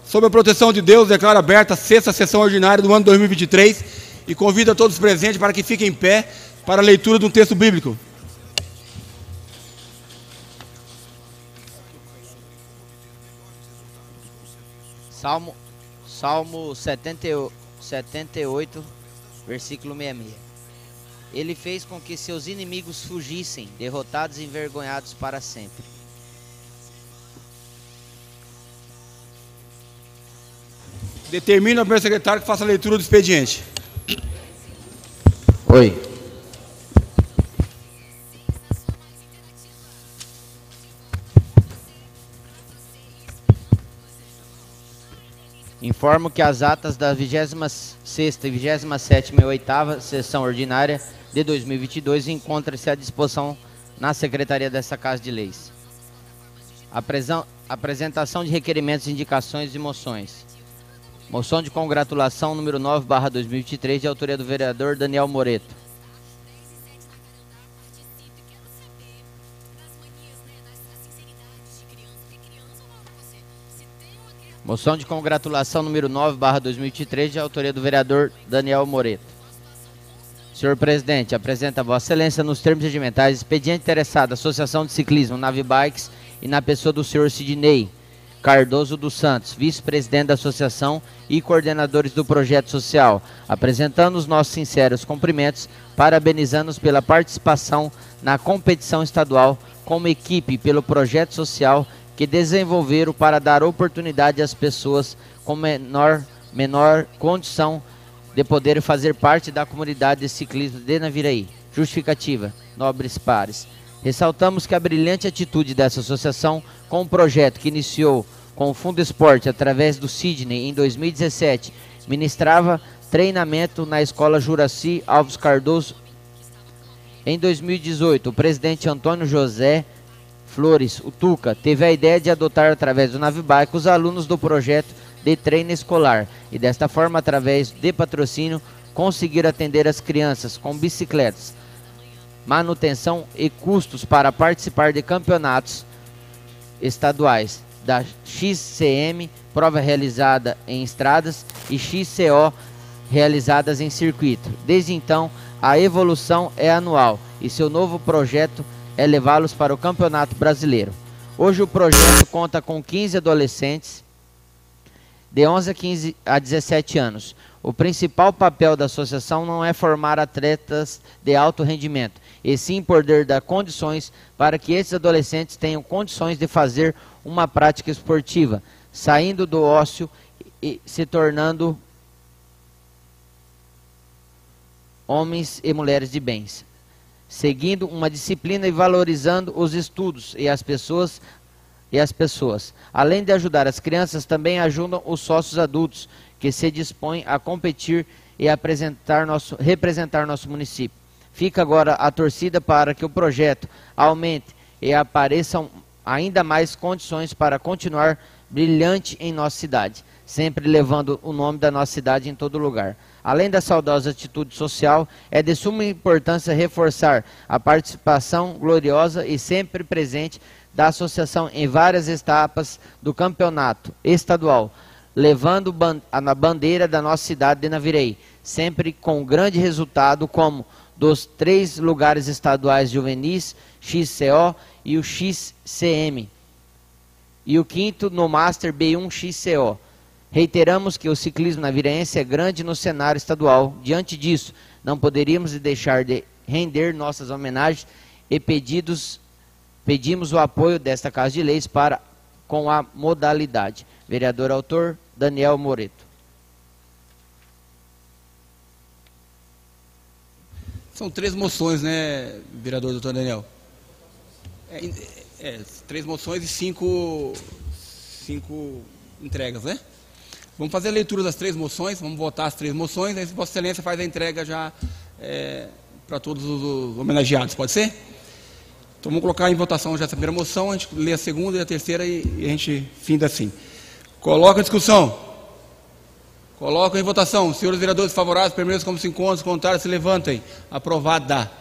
Sob a proteção de Deus, declaro aberta a 6ª sessão ordinária do ano 2023 e convido a todos os presentes para que fiquem em pé para a leitura de um texto bíblico. Salmo 78, versículo 66. Ele fez com que seus inimigos fugissem, derrotados e envergonhados para sempre. Determino ao primeiro secretário que faça a leitura do expediente. Oi. Informo que as atas da 26ª e 27ª e 8ª sessão ordinária de 2022 encontram-se à disposição na Secretaria dessa Casa de Leis. Apresentação de requerimentos, indicações e moções. Moção de congratulação número 9/2023, de autoria do vereador Daniel Moreto. Moção de congratulação número 9/2023, de autoria do vereador Daniel Moreto. Senhor presidente, apresenta a Vossa Excelência nos termos regimentais expediente interessado, Associação de Ciclismo Navibikes e na pessoa do senhor Sidney Cardoso dos Santos, vice-presidente da associação e coordenadores do projeto social, apresentando os nossos sinceros cumprimentos, parabenizando-os pela participação na competição estadual como equipe pelo projeto social que desenvolveram para dar oportunidade às pessoas com menor condição de poder fazer parte da comunidade de ciclismo de Naviraí. Justificativa, nobres pares. Ressaltamos que a brilhante atitude dessa associação com o projeto que iniciou com o Fundo Esporte através do Sidney em 2017, ministrava treinamento na Escola Juraci Alves Cardoso. Em 2018, o presidente Antônio José Flores, o Tuca, teve a ideia de adotar através do Navibike os alunos do projeto de treino escolar e desta forma, através de patrocínio, conseguir atender as crianças com bicicletas, manutenção e custos para participar de campeonatos estaduais da XCM, prova realizada em estradas, e XCO, realizadas em circuito. Desde então, a evolução é anual e seu novo projeto é levá-los para o Campeonato Brasileiro. Hoje o projeto conta com 15 adolescentes de 11 a 17 anos. O principal papel da associação não é formar atletas de alto rendimento, e sim poder dar condições para que esses adolescentes tenham condições de fazer uma prática esportiva, saindo do ócio e se tornando homens e mulheres de bens, seguindo uma disciplina e valorizando os estudos e as pessoas. Além de ajudar as crianças, também ajudam os sócios adultos que se dispõem a competir e representar nosso município. Fica agora a torcida para que o projeto aumente e apareçam ainda mais condições para continuar brilhante em nossa cidade, sempre levando o nome da nossa cidade em todo lugar. Além da saudosa atitude social, é de suma importância reforçar a participação gloriosa e sempre presente da associação em várias etapas do campeonato estadual, levando a bandeira da nossa cidade de Naviraí, sempre com grande resultado, como dos 3 lugares estaduais juvenis, XCO e o XCM, e o 5º no Master B1 XCO. Reiteramos que o ciclismo naviraense é grande no cenário estadual. Diante disso, não poderíamos deixar de render nossas homenagens e pedimos o apoio desta Casa de Leis com a modalidade. Vereador autor, Daniel Moreto. São 3 moções, né, vereador doutor Daniel? 3 moções e 5 entregas, né? Vamos fazer a leitura das 3 moções, vamos votar as 3 moções, aí Vossa Excelência faz a entrega já para todos os homenageados, pode ser? Então vamos colocar em votação já essa primeira moção, a gente lê a segunda e a terceira e a gente finda assim. Coloca a discussão. Coloca em votação. Senhores vereadores favoráveis, permaneçam como se encontram, os contrários se levantem. Aprovada.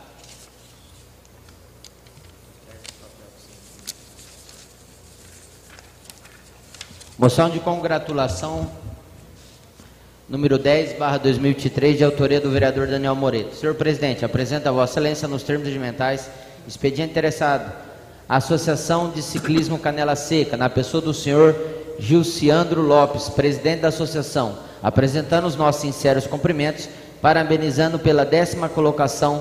Moção de congratulação número 10/2023, de autoria do vereador Daniel Moreto. Senhor presidente, apresenta a Vossa Excelência nos termos regimentais expediente interessado a Associação de Ciclismo Canela Seca, na pessoa do senhor Gilciandro Lopes, presidente da associação, apresentando os nossos sinceros cumprimentos, parabenizando pela 10ª colocação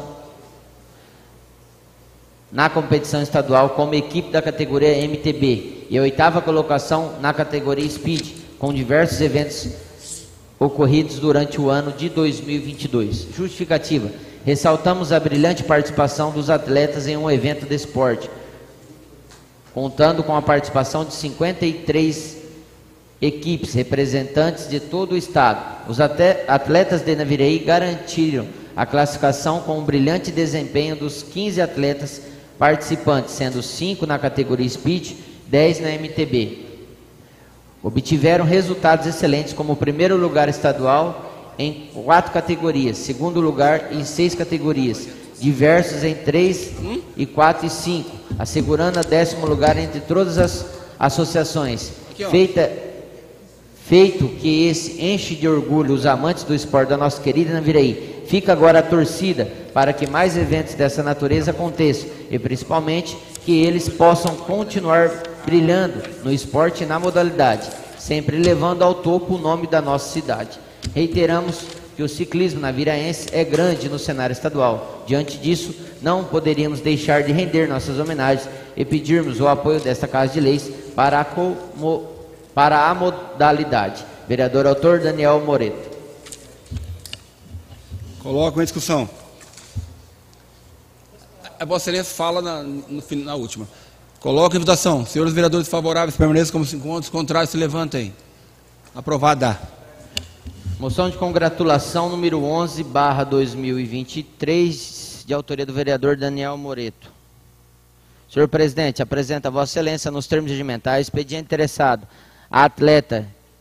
na competição estadual como equipe da categoria MTB e a 8ª colocação na categoria Speed, com diversos eventos ocorridos durante o ano de 2022. Justificativa: ressaltamos a brilhante participação dos atletas em um evento de esporte, contando com a participação de 53 equipes representantes de todo o estado. Os atletas de Naviraí garantiram a classificação com um brilhante desempenho dos 15 atletas participantes, sendo 5 na categoria Speed, 10 na MTB. Obtiveram resultados excelentes, como o primeiro lugar estadual em 4 categorias, segundo lugar em 6 categorias, diversos em 3, e 4 e 5, assegurando a 10º lugar entre todas as associações. Feito que esse enche de orgulho os amantes do esporte da nossa querida Naviraí. Fica agora a torcida para que mais eventos dessa natureza aconteçam e principalmente que eles possam continuar brilhando no esporte e na modalidade, sempre levando ao topo o nome da nossa cidade. Reiteramos que o ciclismo naviraense é grande no cenário estadual. Diante disso, não poderíamos deixar de render nossas homenagens e pedirmos o apoio desta Casa de Leis para a modalidade. Vereador autor Daniel Moreto. Coloco em discussão. A Vossa Excelência fala na última. Coloco em votação. Senhores vereadores favoráveis permaneçam como se encontram, os contrários se levantem. Aprovada. Moção de congratulação número 11/2023, de autoria do vereador Daniel Moreto. Senhor presidente, apresenta a Vossa Excelência nos termos regimentais expediente interessado a atleta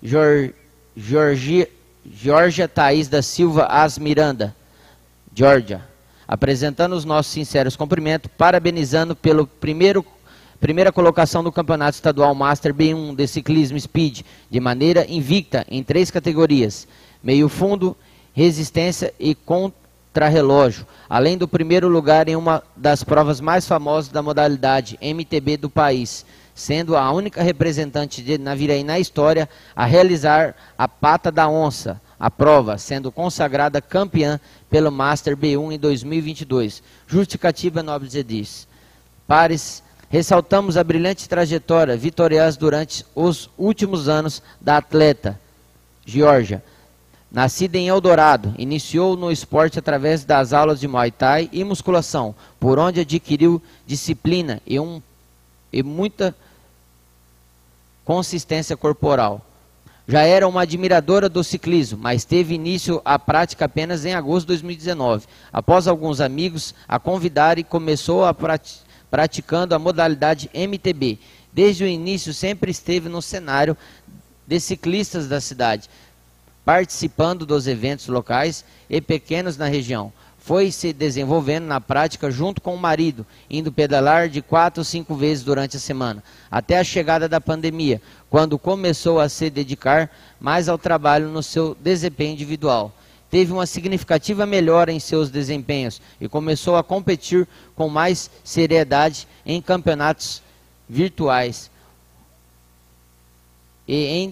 Georgia Thaís da Silva As Miranda, Georgia, apresentando os nossos sinceros cumprimentos, parabenizando pelo primeira colocação do Campeonato Estadual Master B1 de Ciclismo Speed, de maneira invicta em 3 categorias, meio fundo, resistência e contrarrelógio, além do primeiro lugar em uma das provas mais famosas da modalidade MTB do país, sendo a única representante de Naviraí na história a realizar a pata da onça, a prova, sendo consagrada campeã pelo Master B1 em 2022. Justificativa nobre Zedis. Pares, ressaltamos a brilhante trajetória vitoriosa durante os últimos anos da atleta Georgia. Nascida em Eldorado, iniciou no esporte através das aulas de Muay Thai e musculação, por onde adquiriu disciplina e muita consistência corporal. Já era uma admiradora do ciclismo, mas teve início à prática apenas em agosto de 2019. Após alguns amigos a convidar, e começou praticando a modalidade MTB. Desde o início sempre esteve no cenário de ciclistas da cidade, participando dos eventos locais e pequenos na região. Foi se desenvolvendo na prática junto com o marido, indo pedalar de 4 ou 5 vezes durante a semana, até a chegada da pandemia, quando começou a se dedicar mais ao trabalho no seu desempenho individual. Teve uma significativa melhora em seus desempenhos e começou a competir com mais seriedade em campeonatos virtuais e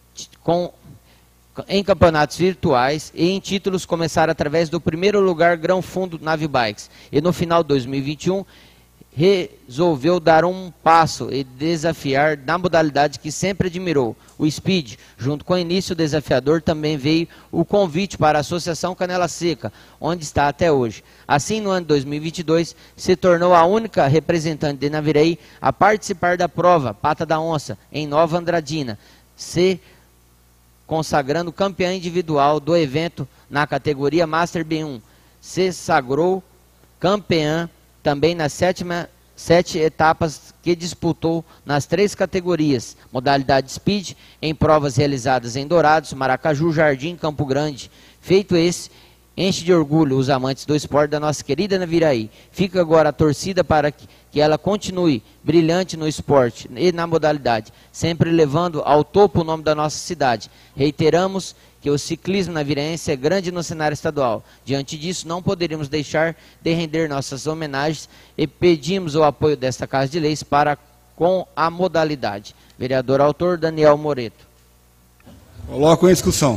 em campeonatos virtuais e em títulos começaram através do primeiro lugar Grão Fundo Nave Bikes. E no final de 2021 resolveu dar um passo e desafiar na modalidade que sempre admirou, o Speed. Junto com o início desafiador também veio o convite para a Associação Canela Seca, onde está até hoje. Assim, no ano de 2022, se tornou a única representante de Naviraí a participar da prova Pata da Onça, em Nova Andradina, se consagrando campeã individual do evento na categoria Master B1. Se sagrou campeã também nas 7 etapas que disputou nas 3 categorias, modalidade Speed, em provas realizadas em Dourados, Maracaju, Jardim, Campo Grande. Feito esse, enche de orgulho os amantes do esporte da nossa querida Naviraí. Fica agora a torcida para que ela continue brilhante no esporte e na modalidade, sempre levando ao topo o nome da nossa cidade. Reiteramos que o ciclismo naviraense é grande no cenário estadual. Diante disso, não poderíamos deixar de render nossas homenagens e pedimos o apoio desta Casa de Leis para com a modalidade. Vereador autor, Daniel Moreto. Coloco em discussão.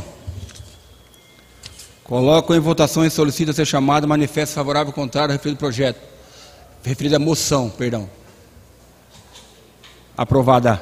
Coloco em votação e solicito ser chamado manifesto favorável ou contrário ao referido projeto. Referida moção, perdão. Aprovada.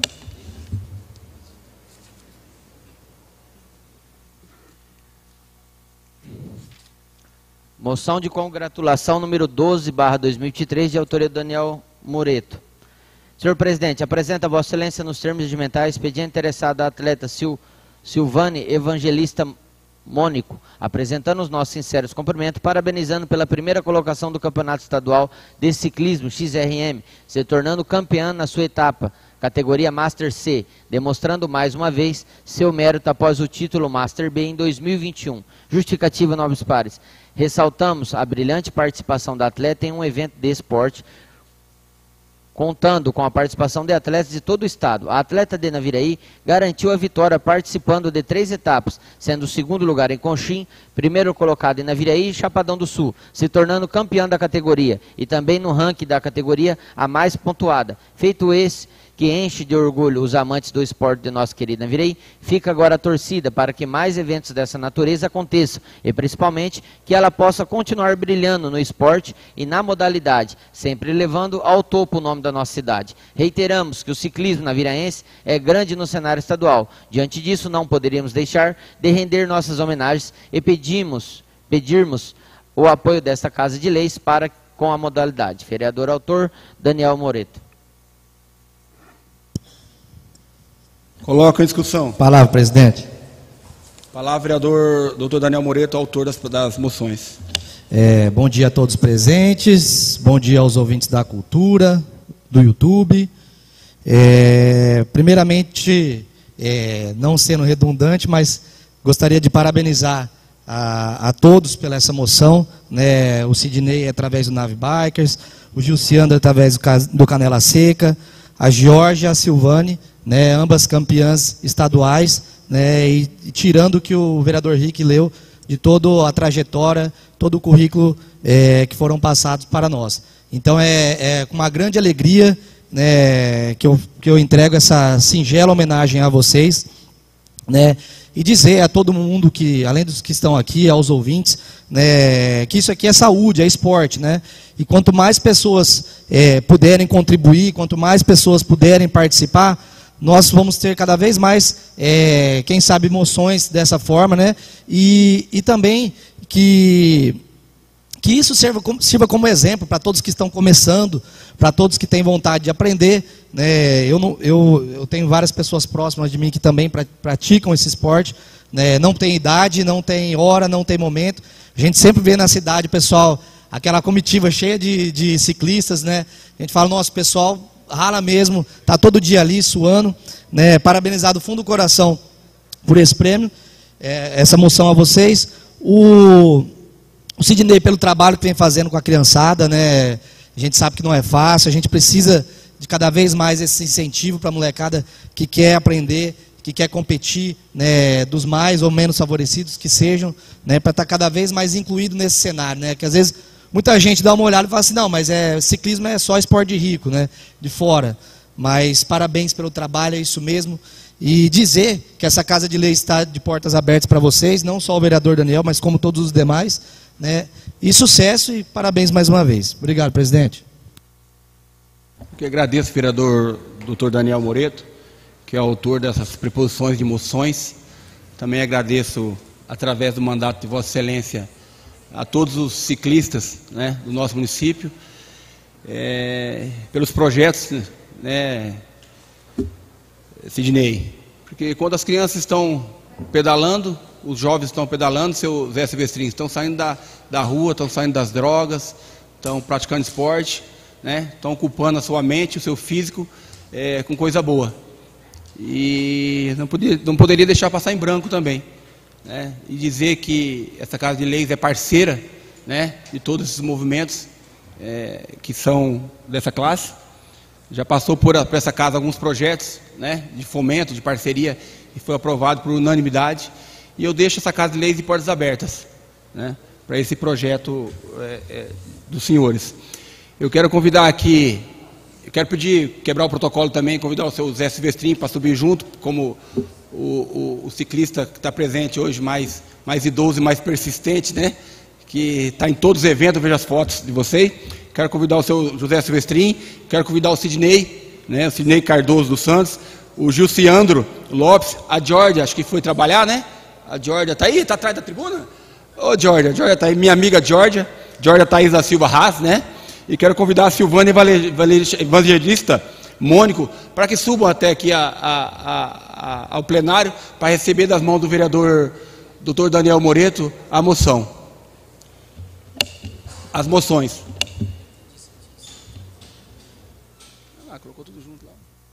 Moção de congratulação número 12/2023, de autoria do Daniel Moreto. Senhor presidente, apresenta a Vossa Excelência nos termos regimentais expediente interessado à atleta Silvane Evangelista Mônico, apresentando os nossos sinceros cumprimentos, parabenizando pela primeira colocação do Campeonato Estadual de Ciclismo XRM, se tornando campeã na sua etapa, categoria Master C, demonstrando mais uma vez seu mérito após o título Master B em 2021. Justificativa, nobres pares. Ressaltamos a brilhante participação da atleta em um evento de esporte, contando com a participação de atletas de todo o estado. A atleta de Naviraí garantiu a vitória participando de 3 etapas, sendo o segundo lugar em Conchim, primeiro colocado em Naviraí e Chapadão do Sul, se tornando campeã da categoria e também no ranking da categoria a mais pontuada. Feito esse que enche de orgulho os amantes do esporte de nossa querida Naviraí, fica agora a torcida para que mais eventos dessa natureza aconteçam e principalmente que ela possa continuar brilhando no esporte e na modalidade, sempre levando ao topo o nome da nossa cidade. Reiteramos que o ciclismo naviraense é grande no cenário estadual. Diante disso, não poderíamos deixar de render nossas homenagens e pedirmos o apoio desta Casa de Leis para com a modalidade. Vereador autor, Daniel Moreto. Coloco em discussão. Palavra, presidente. Palavra, vereador doutor Daniel Moreto, autor das moções. Bom dia a todos presentes, bom dia aos ouvintes da cultura, do YouTube. Primeiramente, não sendo redundante, mas gostaria de parabenizar a todos pela essa moção, né? O Sidney através do Nave Bikers, o Gilciandro através do Canela Seca, a Georgia e a Silvane, né, ambas campeãs estaduais, né, e tirando o que o vereador Rick leu de toda a trajetória, todo o currículo que foram passados para nós. Então é com uma grande alegria, né, que eu entrego essa singela homenagem a vocês, né, e dizer a todo mundo que, além dos que estão aqui, aos ouvintes, né, que isso aqui é saúde, é esporte, né, e quanto mais pessoas puderem contribuir, quanto mais pessoas puderem participar, nós vamos ter cada vez mais, quem sabe, emoções dessa forma, né? E também que isso sirva como exemplo para todos que estão começando, para todos que têm vontade de aprender, né? Eu tenho várias pessoas próximas de mim que também praticam esse esporte, né? Não tem idade, não tem hora, não tem momento. A gente sempre vê na cidade, pessoal, aquela comitiva cheia de ciclistas, né? A gente fala, nossa, pessoal rala mesmo, está todo dia ali suando, né? Parabenizar do fundo do coração por esse prêmio, essa moção a vocês. O Sidney pelo trabalho que vem fazendo com a criançada, né? A gente sabe que não é fácil, a gente precisa de cada vez mais esse incentivo para a molecada que quer aprender, que quer competir, né? Dos mais ou menos favorecidos que sejam, né? Para estar cada vez mais incluído nesse cenário, né? Que às vezes muita gente dá uma olhada e fala assim, não, mas ciclismo é só esporte de rico, né? De fora. Mas parabéns pelo trabalho, é isso mesmo. E dizer que essa Casa de Leis está de portas abertas para vocês, não só o vereador Daniel, mas como todos os demais, né? E sucesso e parabéns mais uma vez. Obrigado, presidente. Eu que agradeço, vereador doutor Daniel Moreto, que é autor dessas preposições de moções. Também agradeço, através do mandato de Vossa Excelência, a todos os ciclistas, né, do nosso município, pelos projetos, né, Sidney, porque quando as crianças estão pedalando, os jovens estão pedalando, seu Zé Silvestrinho, estão saindo da rua, estão saindo das drogas, estão praticando esporte, né, estão ocupando a sua mente, o seu físico, com coisa boa. E não poderia deixar passar em branco também, e dizer que essa Casa de Leis é parceira, né, de todos esses movimentos, que são dessa classe. Já passou por essa casa alguns projetos, né, de fomento, de parceria, e foi aprovado por unanimidade. E eu deixo essa casa de leis de portas abertas, né, para esse projeto dos senhores. Eu quero convidar aqui, eu quero pedir, quebrar o protocolo também, convidar o seu Zé Silvestrinho para subir junto, como o ciclista que está presente hoje, mais idoso e mais persistente, né, que está em todos os eventos, eu vejo as fotos de vocês. Quero convidar o seu José Silvestrin, quero convidar o Sidney, né, o Sidney Cardoso dos Santos, o Gilciandro Lopes, a Georgia, acho que foi trabalhar, né? A Georgia está aí? Está atrás da tribuna? Ô, Georgia está aí, minha amiga Georgia Thaís da Silva Haas, né? E quero convidar a Silvana Evangelista Mônico para que subam até aqui ao plenário para receber das mãos do vereador Dr. Daniel Moreto a moção. As moções. Colocou tudo junto lá.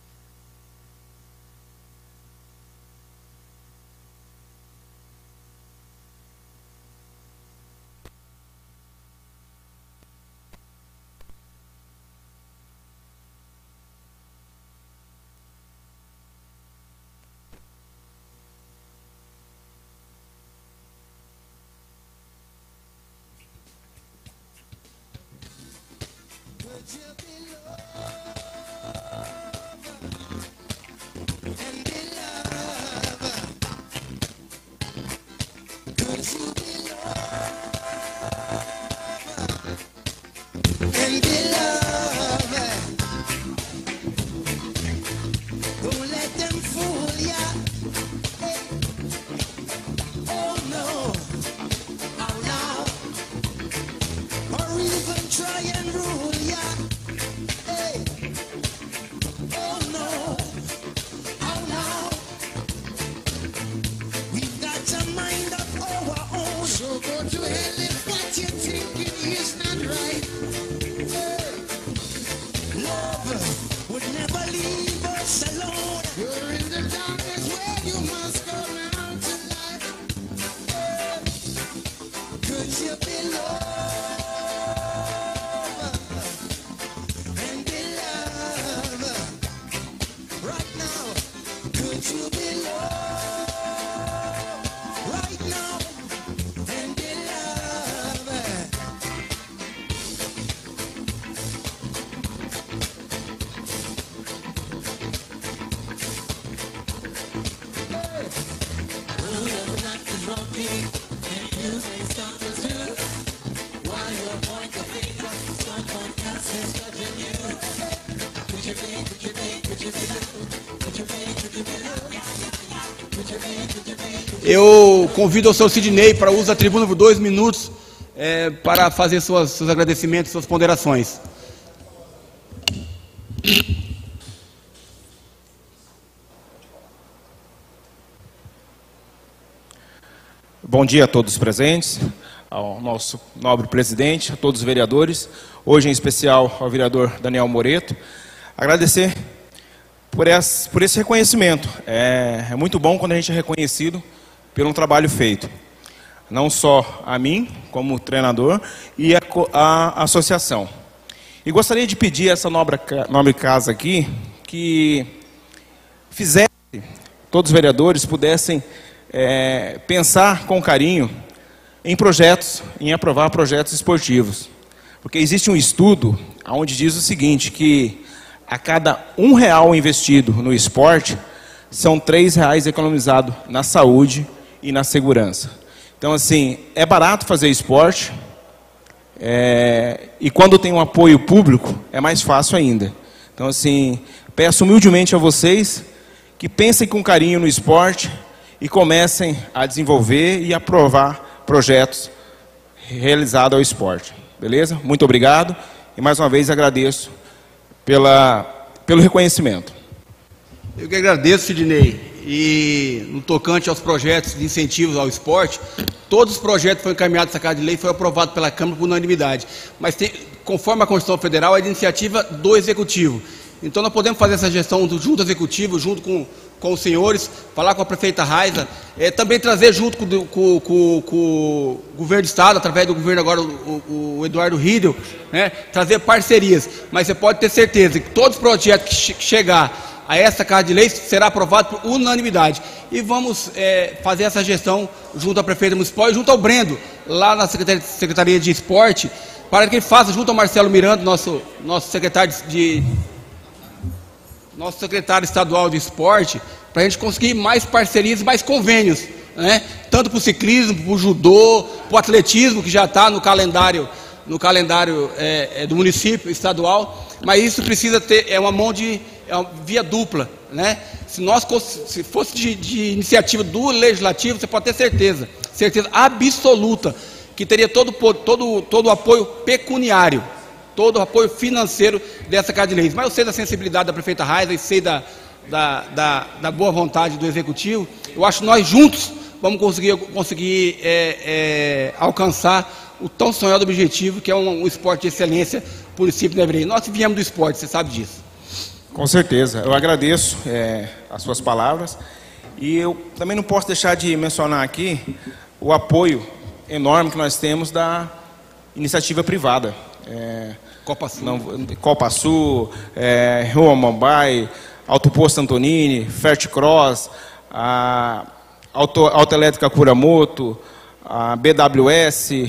Eu convido o seu Sidney para usar a tribuna por 2 minutos para fazer seus agradecimentos, suas ponderações. Bom dia a todos os presentes, ao nosso nobre presidente, a todos os vereadores, hoje em especial ao vereador Daniel Moreto. Agradecer por esse reconhecimento. É muito bom quando a gente é reconhecido por um trabalho feito. Não só a mim, como treinador, e a associação. E gostaria de pedir a essa nobre casa aqui, que fizesse, todos os vereadores pudessem pensar com carinho em projetos, em aprovar projetos esportivos. Porque existe um estudo onde diz o seguinte, que a cada R$1 investido no esporte, são R$3 economizados na saúde e na segurança. Então, assim, é barato fazer esporte, e quando tem um apoio público, é mais fácil ainda. Então, assim, peço humildemente a vocês que pensem com carinho no esporte e comecem a desenvolver e aprovar projetos realizados ao esporte. Beleza? Muito obrigado e mais uma vez agradeço pelo reconhecimento. Eu que agradeço, Sidney. E no tocante aos projetos de incentivos ao esporte, todos os projetos que foram encaminhados nessa Casa de Lei foram aprovados pela Câmara por unanimidade. Mas conforme a Constituição Federal, é de iniciativa do Executivo. Então nós podemos fazer essa gestão junto ao Executivo, junto com com os senhores, falar com a prefeita Raiza, também trazer junto com o governo do estado, através do governo agora, o Eduardo Riedel, né, trazer parcerias. Mas você pode ter certeza que todos os projetos que chegar a essa Casa de Leis será aprovado por unanimidade. E vamos fazer essa gestão junto à prefeita municipal e junto ao Brendo, lá na Secretaria de Esporte, para que ele faça junto ao Marcelo Miranda, nosso secretário estadual de esporte, para a gente conseguir mais parcerias e mais convênios, né? Tanto para o ciclismo, para o judô, para o atletismo, que já está no calendário do município estadual, mas isso precisa ter uma via dupla, né? Se fosse de iniciativa do legislativo, você pode ter certeza absoluta, que teria todo o apoio pecuniário, todo o apoio financeiro dessa Casa de Leis. Mas eu sei da sensibilidade da prefeita Raiza e sei da boa vontade do executivo. Eu acho que nós juntos vamos conseguir alcançar o tão sonhado objetivo, que é um esporte de excelência para o município de Nevrei. Nós viemos do esporte, você sabe disso. Com certeza. Eu agradeço as suas palavras. E eu também não posso deixar de mencionar aqui o apoio enorme que nós temos da iniciativa privada. Copa Sul, Rua Mumbai, Autoposto Antonini, Ferticross, a Autoelétrica Curamoto, a BWS,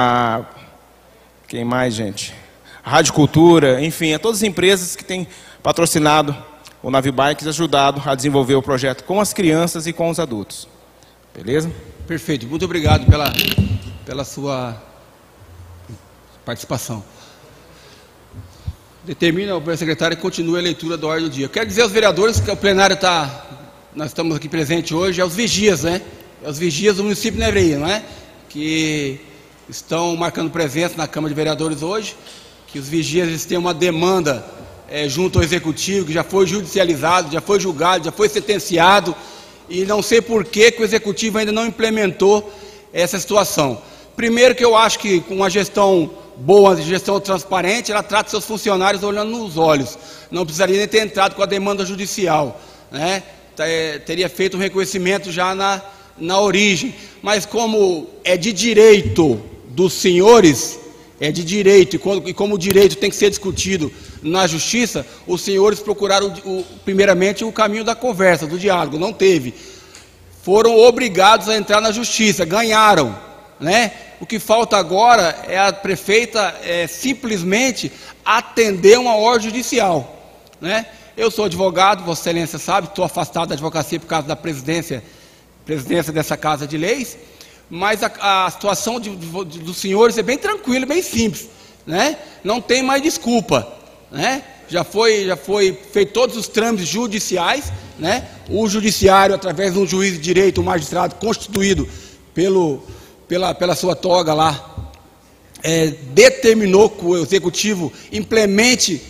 quem mais, gente? A Rádio Cultura, enfim, todas as empresas que têm patrocinado o Navibikes e ajudado a desenvolver o projeto com as crianças e com os adultos. Beleza? Perfeito, muito obrigado pela sua participação. Determina o secretário que continue a leitura da ordem do dia. Eu quero dizer aos vereadores que o plenário nós estamos aqui presentes hoje, os vigias, né? Os vigias do município de Nevrei, não é? Que estão marcando presença na Câmara de Vereadores hoje, que os vigias eles têm uma demanda junto ao Executivo, que já foi judicializado, já foi julgado, já foi sentenciado, e não sei por que o Executivo ainda não implementou essa situação. Primeiro que eu acho que com uma gestão boa, gestão transparente, ela trata seus funcionários olhando nos olhos. Não precisaria nem ter entrado com a demanda judicial, né? Teria feito um reconhecimento já na origem. Mas como é de direito dos senhores, é de direito, e como o direito tem que ser discutido na justiça, os senhores procuraram primeiramente o caminho da conversa, do diálogo, não teve. Foram obrigados a entrar na justiça, ganharam, né? O que falta agora é a prefeita simplesmente atender uma ordem judicial, né? Eu sou advogado, Vossa Excelência sabe, estou afastado da advocacia por causa da presidência dessa Casa de Leis, mas a situação dos senhores é bem tranquila, bem simples, né? Não tem mais desculpa, né? Já foi feito todos os trâmites judiciais, né? O judiciário, através de um juiz de direito, um magistrado constituído pela sua toga lá, determinou que o Executivo implemente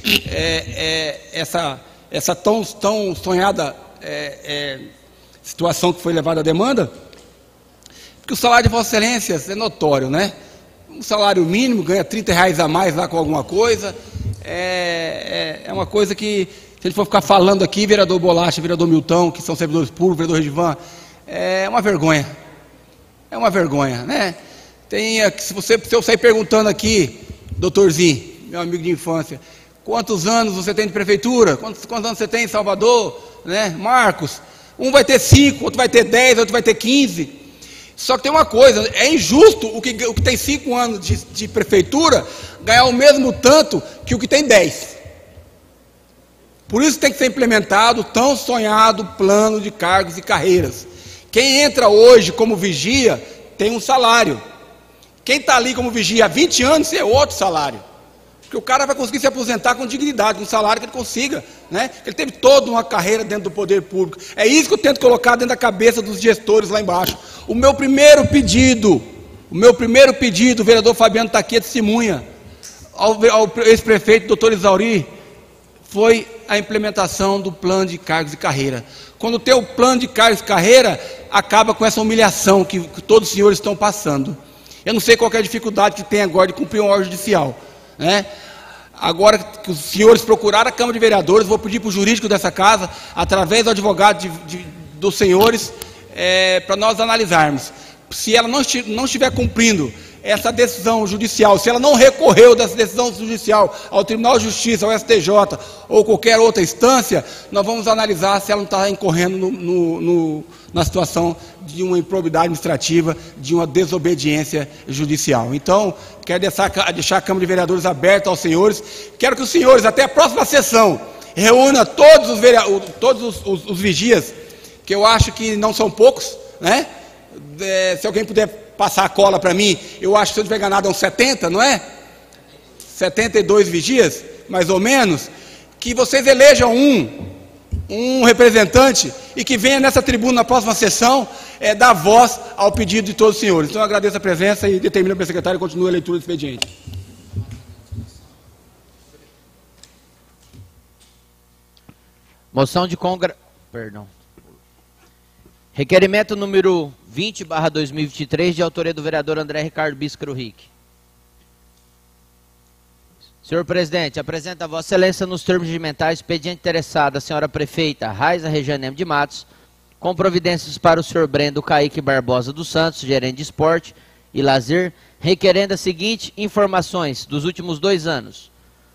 essa tão sonhada situação que foi levada à demanda, porque o salário de Vossa Excelência é notório, né? Um salário mínimo, ganha R$30 a mais lá com alguma coisa, é uma coisa que, se a gente for ficar falando aqui, vereador Bolacha, vereador Milton, que são servidores públicos, vereador Redivan, é uma vergonha. É uma vergonha, né? Se eu sair perguntando aqui, doutorzinho, meu amigo de infância, quantos anos você tem de prefeitura? Quantos anos você tem em Salvador? Né? Marcos, um vai ter 5, outro vai ter 10, outro vai ter 15. Só que tem uma coisa, é injusto o que tem 5 anos de prefeitura ganhar o mesmo tanto que o que tem 10. Por isso tem que ser implementado o tão sonhado plano de cargos e carreiras. Quem entra hoje como vigia tem um salário. Quem está ali como vigia há 20 anos é outro salário. Porque o cara vai conseguir se aposentar com dignidade, com um salário que ele consiga, né? Ele teve toda uma carreira dentro do poder público. É isso que eu tento colocar dentro da cabeça dos gestores lá embaixo. O meu primeiro pedido, o vereador Fabiano está aqui, testemunha, ao ex-prefeito doutor Isauri, foi a implementação do plano de cargos e carreira. Quando tem o plano de cargos e carreira, acaba com essa humilhação que todos os senhores estão passando. Eu não sei qual é a dificuldade que tem agora de cumprir uma ordem judicial, né? Agora que os senhores procuraram a Câmara de Vereadores, vou pedir para o jurídico dessa casa, através do advogado dos senhores, para nós analisarmos. Se ela não estiver cumprindo essa decisão judicial, se ela não recorreu dessa decisão judicial ao Tribunal de Justiça, ao STJ ou qualquer outra instância, nós vamos analisar se ela não está incorrendo na situação de uma improbidade administrativa, de uma desobediência judicial. Então, quero deixar a Câmara de Vereadores aberta aos senhores. Quero que os senhores, até a próxima sessão, reúnam todos os vigias, que eu acho que não são poucos, né? Se alguém puder passar a cola para mim, eu acho que se eu estiver enganado, é uns 70, não é? 72 vigias, mais ou menos, que vocês elejam um representante e que venha nessa tribuna na próxima sessão dar voz ao pedido de todos os senhores. Então eu agradeço a presença e determino para o secretário e continue a leitura do expediente. Moção de Requerimento número 20/2023, de autoria do vereador André Ricardo Bíscaro Rick. Senhor presidente, apresenta a Vossa Excelência nos termos regimentais expediente interessado a senhora prefeita Raiza Rejaneme de Matos, com providências para o senhor Brendo Caíque Barbosa dos Santos, gerente de esporte e lazer, requerendo as seguintes informações dos últimos 2 anos.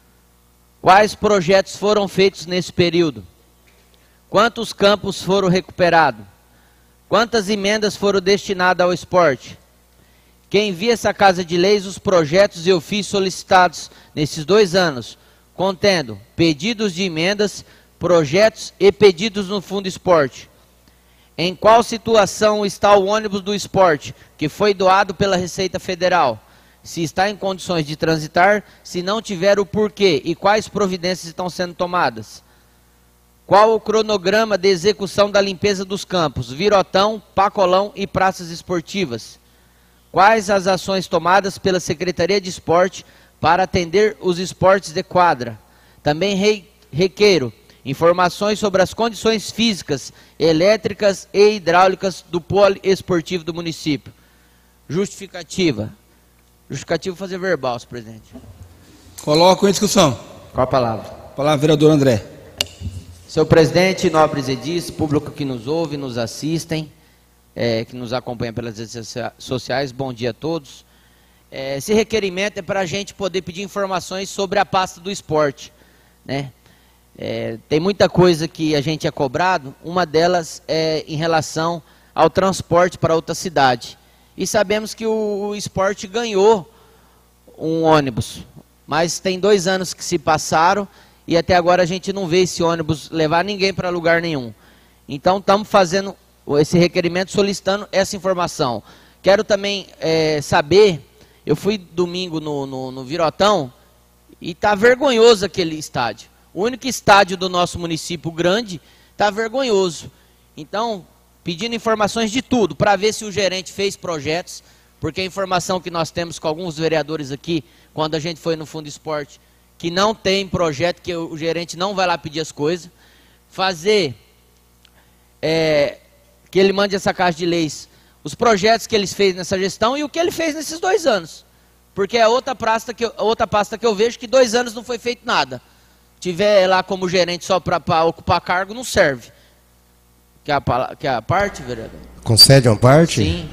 Quais projetos foram feitos nesse período? Quantos campos foram recuperados? Quantas emendas foram destinadas ao esporte? Quem envia essa Casa de Leis os projetos e ofícios solicitados nesses 2 anos, contendo pedidos de emendas, projetos e pedidos no Fundo Esporte? Em qual situação está o ônibus do esporte, que foi doado pela Receita Federal? Se está em condições de transitar, se não tiver, o porquê e quais providências estão sendo tomadas? Qual o cronograma de execução da limpeza dos campos, Virotão, Pacolão e praças esportivas? Quais as ações tomadas pela Secretaria de Esporte para atender os esportes de quadra? Também requeiro informações sobre as condições físicas, elétricas e hidráulicas do poliesportivo do município. Justificativa. Justificativa fazer verbal, senhor presidente. Coloco em discussão. Qual a palavra? Palavra, vereador André. Senhor presidente, nobres edis, público que nos ouve, nos assistem, que nos acompanha pelas redes sociais, bom dia a todos. Esse requerimento é para a gente poder pedir informações sobre a pasta do esporte, né? Tem muita coisa que a gente é cobrado, uma delas é em relação ao transporte para outra cidade. E sabemos que o esporte ganhou um ônibus, mas tem 2 anos que se passaram, e até agora a gente não vê esse ônibus levar ninguém para lugar nenhum. Então estamos fazendo esse requerimento solicitando essa informação. Quero também saber, eu fui domingo no Virotão e está vergonhoso aquele estádio. O único estádio do nosso município grande está vergonhoso. Então, pedindo informações de tudo, para ver se o gerente fez projetos, porque a informação que nós temos com alguns vereadores aqui, quando a gente foi no Fundo Esporte, que não tem projeto, que o gerente não vai lá pedir as coisas, fazer que ele mande essa Casa de Leis, os projetos que ele fez nessa gestão e o que ele fez nesses 2 anos, porque é outra pasta que eu vejo que 2 anos não foi feito nada. Tiver lá como gerente só para ocupar cargo, não serve. Quer a parte, vereador? Concede uma parte? Sim.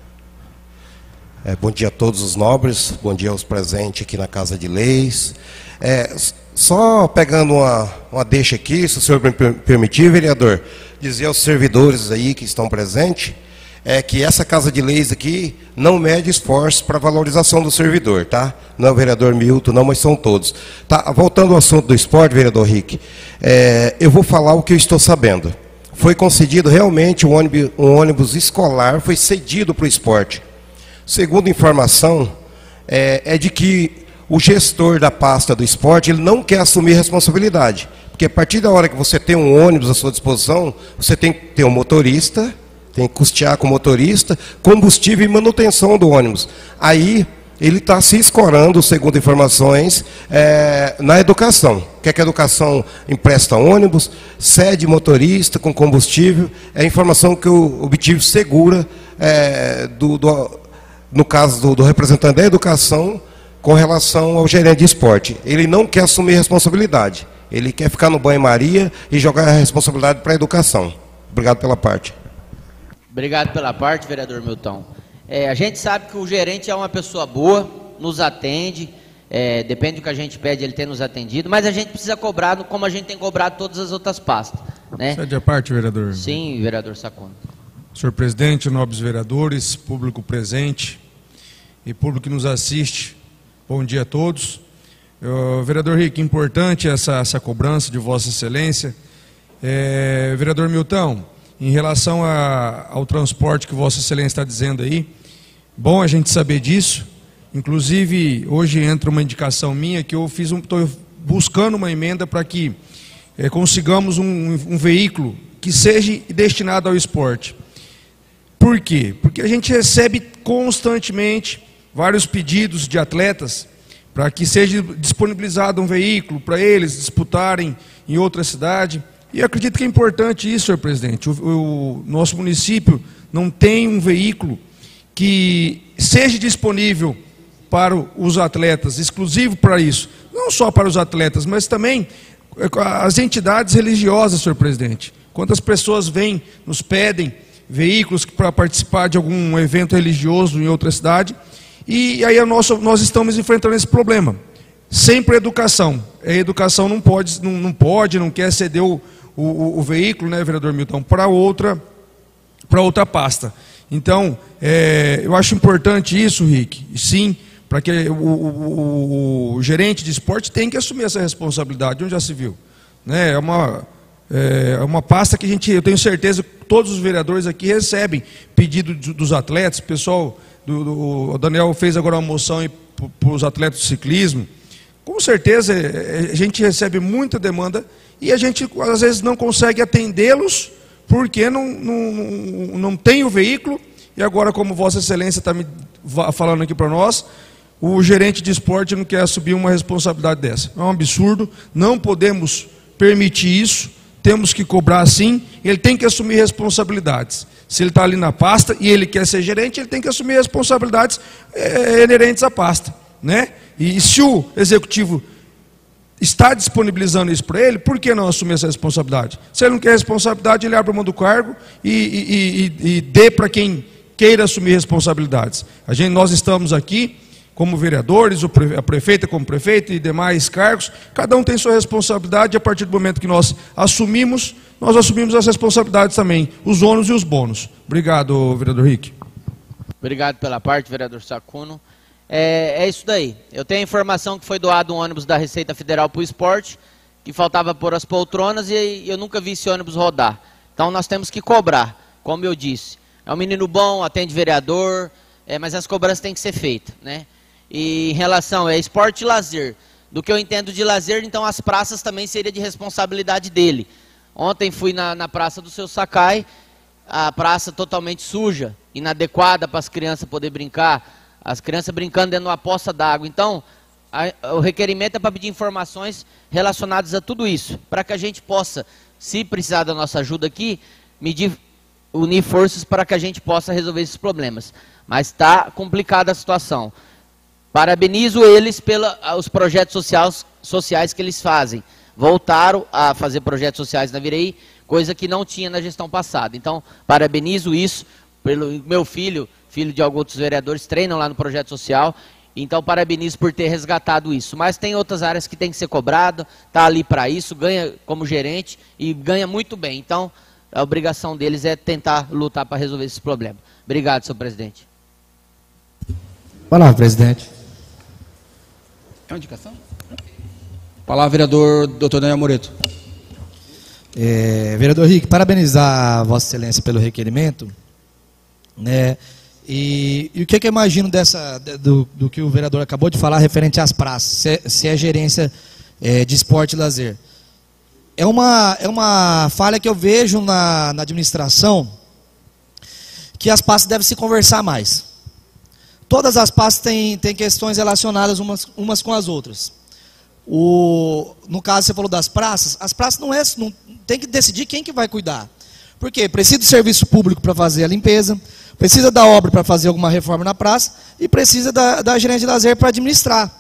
Bom dia a todos os nobres, bom dia aos presentes aqui na Casa de Leis. Só pegando uma deixa aqui, se o senhor me permitir, vereador, dizer aos servidores aí que estão presentes, que essa Casa de Leis aqui não mede esforços para valorização do servidor, tá? Não é o vereador Milton, não, mas são todos. Tá, voltando ao assunto do esporte, vereador Rick, eu vou falar o que eu estou sabendo. Foi concedido realmente um ônibus escolar, foi cedido para o esporte. Segunda informação, é de que o gestor da pasta do esporte, ele não quer assumir responsabilidade. Porque a partir da hora que você tem um ônibus à sua disposição, você tem que ter um motorista, tem que custear com o motorista, combustível e manutenção do ônibus. Aí, ele está se escorando, segundo informações, na educação. Quer que a educação empresta ônibus, cede motorista com combustível. É a informação que eu obtive segura, no caso do representante da educação, com relação ao gerente de esporte. Ele não quer assumir responsabilidade. Ele quer ficar no banho-maria e jogar a responsabilidade para a educação. Obrigado pela parte. Obrigado pela parte, vereador Milton. A gente sabe que o gerente é uma pessoa boa, nos atende, depende do que a gente pede, ele tem nos atendido, mas a gente precisa cobrar como a gente tem cobrado todas as outras pastas, né? Cede a parte, vereador. Sim, vereador Saccono. Senhor presidente, nobres vereadores, público presente e público que nos assiste, bom dia a todos. Vereador Rick, importante essa cobrança de Vossa Excelência. Vereador Milton, em relação ao transporte que Vossa Excelência está dizendo aí, bom a gente saber disso. Inclusive, hoje entra uma indicação minha que eu estou buscando uma emenda para que consigamos um veículo que seja destinado ao esporte. Por quê? Porque a gente recebe constantemente vários pedidos de atletas para que seja disponibilizado um veículo para eles disputarem em outra cidade. E acredito que é importante isso, senhor presidente. O nosso município não tem um veículo que seja disponível para os atletas, exclusivo para isso. Não só para os atletas, mas também as entidades religiosas, senhor presidente. Quantas pessoas vêm, nos pedem veículos para participar de algum evento religioso em outra cidade, e aí nós estamos enfrentando esse problema. Sempre educação. A educação não quer ceder o veículo, né, vereador Milton, para outra pasta. Então, eu acho importante isso, Rick, sim, para que o gerente de esporte tem que assumir essa responsabilidade, onde já se viu. Né? É uma pasta que eu tenho certeza que todos os vereadores aqui recebem pedido dos atletas. O pessoal, o Daniel fez agora uma moção para os atletas de ciclismo. Com certeza a gente recebe muita demanda e a gente às vezes não consegue atendê-los porque não tem o veículo. E agora, como Vossa Excelência está me falando aqui para nós, o gerente de esporte não quer assumir uma responsabilidade dessa. É um absurdo, não podemos permitir isso. Temos que cobrar sim, ele tem que assumir responsabilidades. Se ele está ali na pasta e ele quer ser gerente, ele tem que assumir responsabilidades inerentes à pasta. Né? E se o executivo está disponibilizando isso para ele, por que não assumir essa responsabilidade? Se ele não quer responsabilidade, ele abre mão do cargo e dê para quem queira assumir responsabilidades. Nós estamos aqui como vereadores, a prefeita como prefeito e demais cargos, cada um tem sua responsabilidade, e a partir do momento que nós assumimos as responsabilidades também, os ônus e os bônus. Obrigado, vereador Rick. Obrigado pela parte, vereador Saccono. É isso daí. Eu tenho a informação que foi doado um ônibus da Receita Federal para o esporte, que faltava pôr as poltronas, e eu nunca vi esse ônibus rodar. Então nós temos que cobrar, como eu disse. É um menino bom, atende vereador, mas as cobranças têm que ser feitas, né? E em relação a esporte e lazer, do que eu entendo de lazer, então as praças também seria de responsabilidade dele. Ontem fui na praça do seu Sakai, a praça totalmente suja, inadequada para as crianças poderem brincar, as crianças brincando dentro de uma poça d'água. Então, o requerimento é para pedir informações relacionadas a tudo isso, para que a gente possa, se precisar da nossa ajuda aqui, unir forças para que a gente possa resolver esses problemas. Mas está complicada a situação. Parabenizo eles pelos projetos sociais que eles fazem. Voltaram a fazer projetos sociais na Virei, coisa que não tinha na gestão passada. Então, parabenizo isso pelo meu filho de alguns outros vereadores, treinam lá no projeto social. Então, parabenizo por ter resgatado isso. Mas tem outras áreas que tem que ser cobrado, está ali para isso, ganha como gerente e ganha muito bem. Então, a obrigação deles é tentar lutar para resolver esse problema. Obrigado, senhor presidente. Palavra, presidente. É uma indicação? Palavra, vereador Dr. Daniel Moreto. Vereador Rick, parabenizar a Vossa Excelência pelo requerimento, né? E o que eu imagino do que o vereador acabou de falar referente às praças, se é gerência de esporte e lazer. É uma falha que eu vejo na administração, que as pastas devem se conversar mais. Todas as pastas têm questões relacionadas umas com as outras. No caso, você falou das praças, as praças não tem que decidir quem que vai cuidar. Por quê? Precisa do serviço público para fazer a limpeza, precisa da obra para fazer alguma reforma na praça e precisa da gerência de lazer para administrar.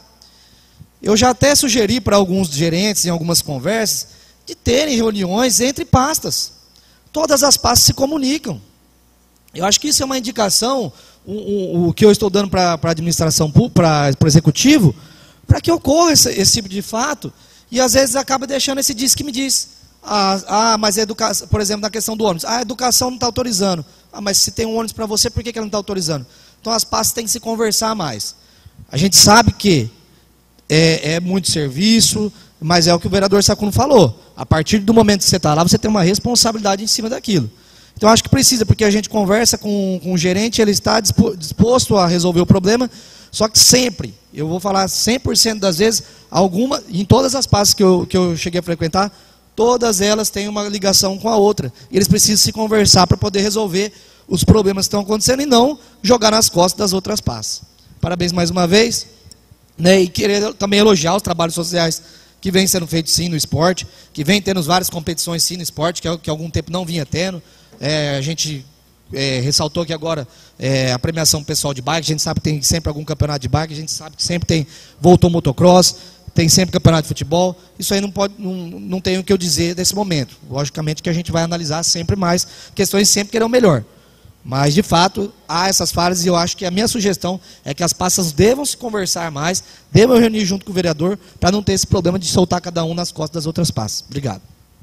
Eu já até sugeri para alguns gerentes, em algumas conversas, de terem reuniões entre pastas. Todas as pastas se comunicam. Eu acho que isso é uma indicação, o que eu estou dando para a administração pública, para o executivo, para que ocorra esse tipo de fato, e às vezes acaba deixando esse diz que me diz. Mas a educação, por exemplo, na questão do ônibus, a educação não está autorizando. Mas se tem um ônibus para você, por que ela não está autorizando? Então as pastas têm que se conversar mais. A gente sabe que é muito serviço, mas é o que o vereador Sacuno falou. A partir do momento que você está lá, você tem uma responsabilidade em cima daquilo. Então acho que precisa, porque a gente conversa com o gerente, ele está disposto a resolver o problema, só que sempre, eu vou falar 100% das vezes, em todas as pastas que eu cheguei a frequentar, todas elas têm uma ligação com a outra. E eles precisam se conversar para poder resolver os problemas que estão acontecendo e não jogar nas costas das outras pastas. Parabéns mais uma vez. Né, e querer também elogiar os trabalhos sociais que vêm sendo feitos sim no esporte, que vem tendo várias competições sim no esporte, que há algum tempo não vinha tendo. A gente ressaltou aqui agora a premiação pessoal de bike, a gente sabe que tem sempre algum campeonato de bike, a gente sabe que sempre voltou motocross, tem sempre campeonato de futebol. Isso aí não tem o que eu dizer nesse momento. Logicamente que a gente vai analisar sempre mais questões, sempre querer o melhor. Mas, de fato, há essas falhas e eu acho que a minha sugestão é que as pastas devam se conversar mais, devam reunir junto com o vereador, para não ter esse problema de soltar cada um nas costas das outras pastas. Obrigado.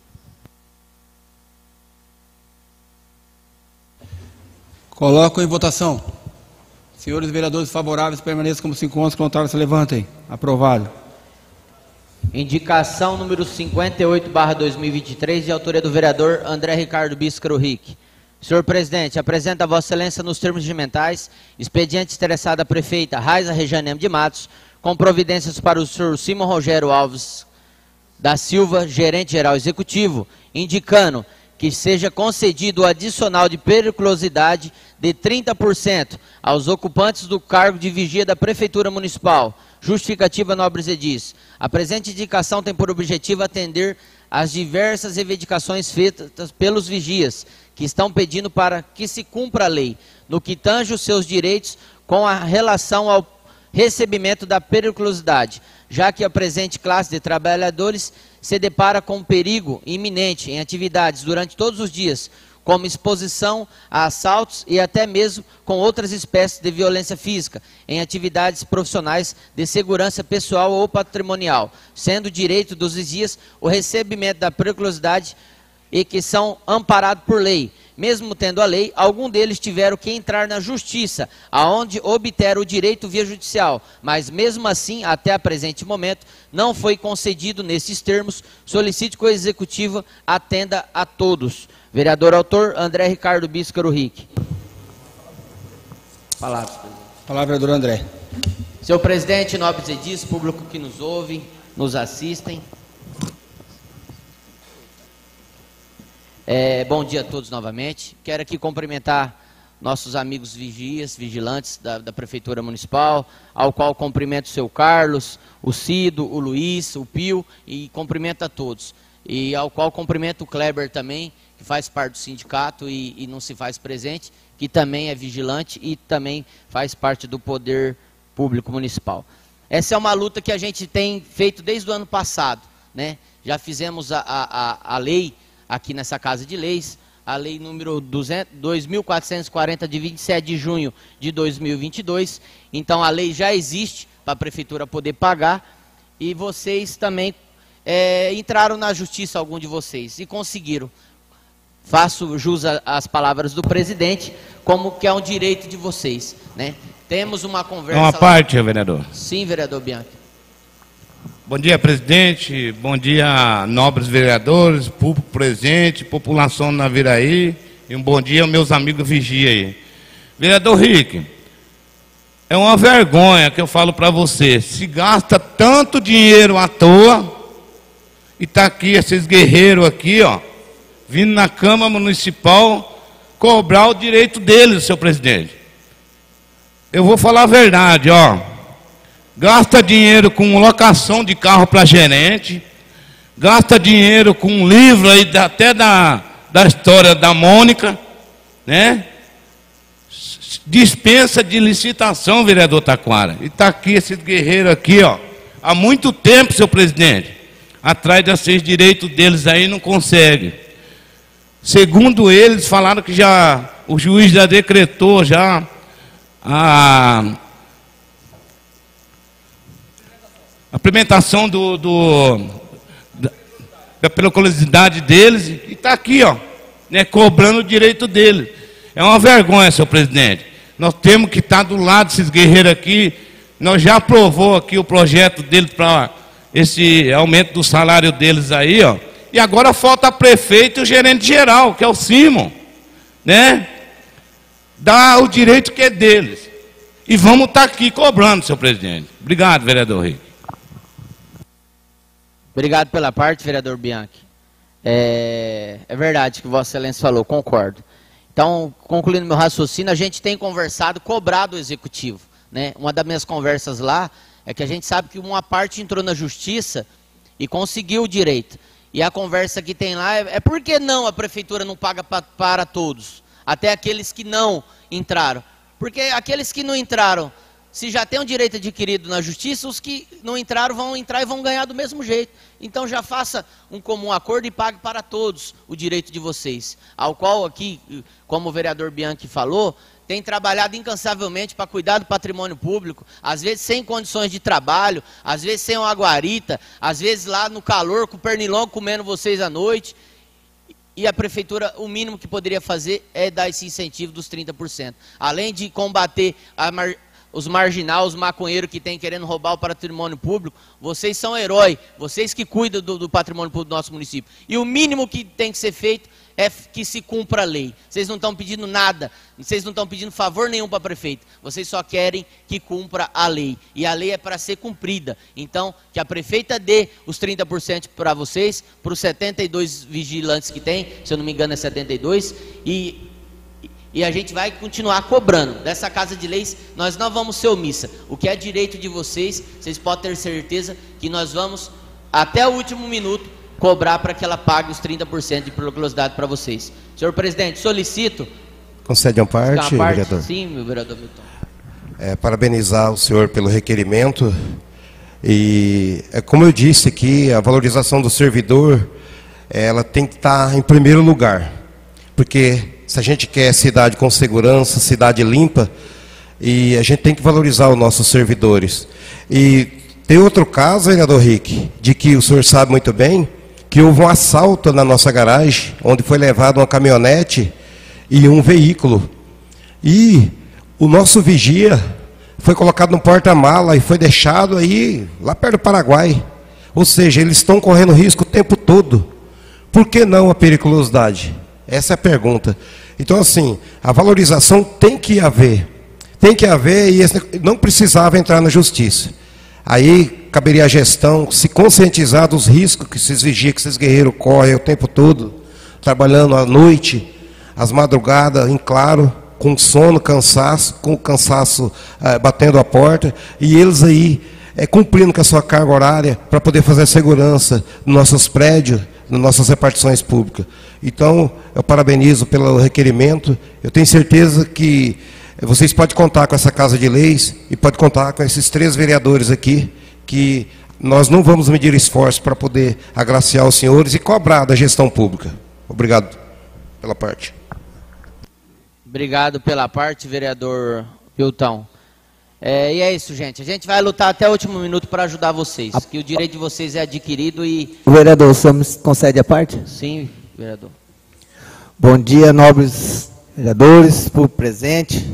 Coloco em votação. Senhores vereadores favoráveis, permaneçam como se encontram, contrários se levantem. Aprovado. Indicação número 58/2023, de autoria do vereador André Ricardo Bíscaro Rick. Senhor presidente, apresenta a Vossa Excelência nos termos regimentais, expediente interessado à prefeita Raiza Rejaneme de Matos, com providências para o senhor Simão Rogério Alves da Silva, gerente geral executivo, indicando que seja concedido o adicional de periculosidade de 30% aos ocupantes do cargo de vigia da Prefeitura Municipal. Justificativa Nobres Edis. A presente indicação tem por objetivo atender às diversas reivindicações feitas pelos vigias, que estão pedindo para que se cumpra a lei, no que tange os seus direitos com a relação ao recebimento da periculosidade, já que a presente classe de trabalhadores se depara com um perigo iminente em atividades durante todos os dias, como exposição a assaltos e até mesmo com outras espécies de violência física, em atividades profissionais de segurança pessoal ou patrimonial, sendo direito dos vigias o recebimento da periculosidade e que são amparados por lei. Mesmo tendo a lei, algum deles tiveram que entrar na justiça, aonde obteram o direito via judicial, mas mesmo assim, até a presente momento, não foi concedido nesses termos. Solicite que o Executivo atenda a todos. Vereador autor, André Ricardo Bíscaro Rick. Palavras, presidente. Palavra, vereador André. Senhor presidente, nobres edis, público que nos ouve, nos assistem. Bom dia a todos novamente. Quero aqui cumprimentar nossos amigos vigias, vigilantes da Prefeitura Municipal, ao qual cumprimento o seu Carlos, o Cido, o Luiz, o Pio, e cumprimento a todos. E ao qual cumprimento o Kleber também, que faz parte do sindicato e não se faz presente, que também é vigilante e também faz parte do poder público municipal. Essa é uma luta que a gente tem feito desde o ano passado, né? Já fizemos a lei aqui nessa Casa de Leis, a lei número 2.440 de 27 de junho de 2022. Então a lei já existe para a prefeitura poder pagar e vocês também entraram na justiça, algum de vocês, e conseguiram. Faço jus às palavras do presidente, como que é um direito de vocês, né? Temos uma conversa... Uma parte, vereador. Sim, vereador Bianchi. Bom dia, presidente. Bom dia, nobres vereadores, público presente, população na Naviraí. E um bom dia aos meus amigos vigia aí. Vereador Rick, é uma vergonha que eu falo para você. Se gasta tanto dinheiro à toa e tá aqui esses guerreiros aqui, ó, vindo na Câmara Municipal cobrar o direito deles, seu presidente. Eu vou falar a verdade, ó. Gasta dinheiro com locação de carro para gerente, gasta dinheiro com um livro aí até da história da Mônica, né? Dispensa de licitação, vereador Taquara. E tá aqui esses guerreiros aqui, ó, há muito tempo, senhor presidente, atrás desses direitos deles aí, não consegue. Segundo eles, falaram que já o juiz já decretou já a implementação da periculosidade deles, e está aqui, ó, né, cobrando o direito deles. É uma vergonha, senhor presidente. Nós temos que estar do lado desses guerreiros aqui. Nós já aprovou aqui o projeto deles para esse aumento do salário deles aí, ó. E agora falta prefeito e o gerente geral, que é o Simon, né? Dá o direito que é deles. E vamos estar aqui cobrando, senhor presidente. Obrigado, vereador Rick. Obrigado pela parte, vereador Bianchi. É verdade que Vossa Excelência falou, concordo. Então, concluindo meu raciocínio, a gente tem conversado, cobrado o executivo, né? Uma das minhas conversas lá é que a gente sabe que uma parte entrou na justiça e conseguiu o direito. E a conversa que tem lá é por que não a prefeitura não paga para todos? Até aqueles que não entraram. Porque aqueles que não entraram, se já tem um direito adquirido na justiça, os que não entraram vão entrar e vão ganhar do mesmo jeito. Então já faça um comum acordo e pague para todos o direito de vocês. Ao qual aqui, como o vereador Bianchi falou, tem trabalhado incansavelmente para cuidar do patrimônio público, às vezes sem condições de trabalho, às vezes sem uma guarita, às vezes lá no calor, com o pernilongo comendo vocês à noite. E a prefeitura, o mínimo que poderia fazer é dar esse incentivo dos 30%. Além de combater os marginais, os maconheiros que tem querendo roubar o patrimônio público, vocês são herói, vocês que cuidam do patrimônio público do nosso município. E o mínimo que tem que ser feito é que se cumpra a lei. Vocês não estão pedindo nada, vocês não estão pedindo favor nenhum para prefeito, vocês só querem que cumpra a lei. E a lei é para ser cumprida. Então, que a prefeita dê os 30% para vocês, para os 72 vigilantes que tem, se eu não me engano é 72, e a gente vai continuar cobrando. Dessa Casa de Leis, nós não vamos ser omissa. O que é direito de vocês, vocês podem ter certeza que nós vamos, até o último minuto, cobrar para que ela pague os 30% de periculosidade para vocês. Senhor presidente, solicito... Concede uma parte, vereador? Sim, meu vereador Milton. Parabenizar o senhor pelo requerimento. E, como eu disse aqui, a valorização do servidor, ela tem que estar em primeiro lugar. Porque se a gente quer cidade com segurança, cidade limpa, e a gente tem que valorizar os nossos servidores. E tem outro caso, vereador Rick, de que o senhor sabe muito bem, que houve um assalto na nossa garagem, onde foi levado uma caminhonete e um veículo. E o nosso vigia foi colocado no porta-mala e foi deixado aí, lá perto do Paraguai. Ou seja, eles estão correndo risco o tempo todo. Por que não a periculosidade? Essa é a pergunta. Então, assim, a valorização tem que haver. Tem que haver e não precisava entrar na justiça. Aí caberia a gestão se conscientizar dos riscos que esses vigias, que esses guerreiros correm o tempo todo, trabalhando à noite, às madrugadas, em claro, com sono, cansaço, com o cansaço batendo a porta, e eles aí cumprindo com a sua carga horária para poder fazer segurança nos nossos prédios, nas nossas repartições públicas. Então, eu parabenizo pelo requerimento. Eu tenho certeza que vocês podem contar com essa Casa de Leis e podem contar com esses 3 vereadores aqui, que nós não vamos medir esforço para poder agraciar os senhores e cobrar da gestão pública. Obrigado pela parte. Obrigado pela parte, vereador Milton. E é isso, gente. A gente vai lutar até o último minuto para ajudar vocês, que o direito de vocês é adquirido e... O vereador, o senhor me concede a parte? Sim, vereador. Bom dia, nobres vereadores, público presente,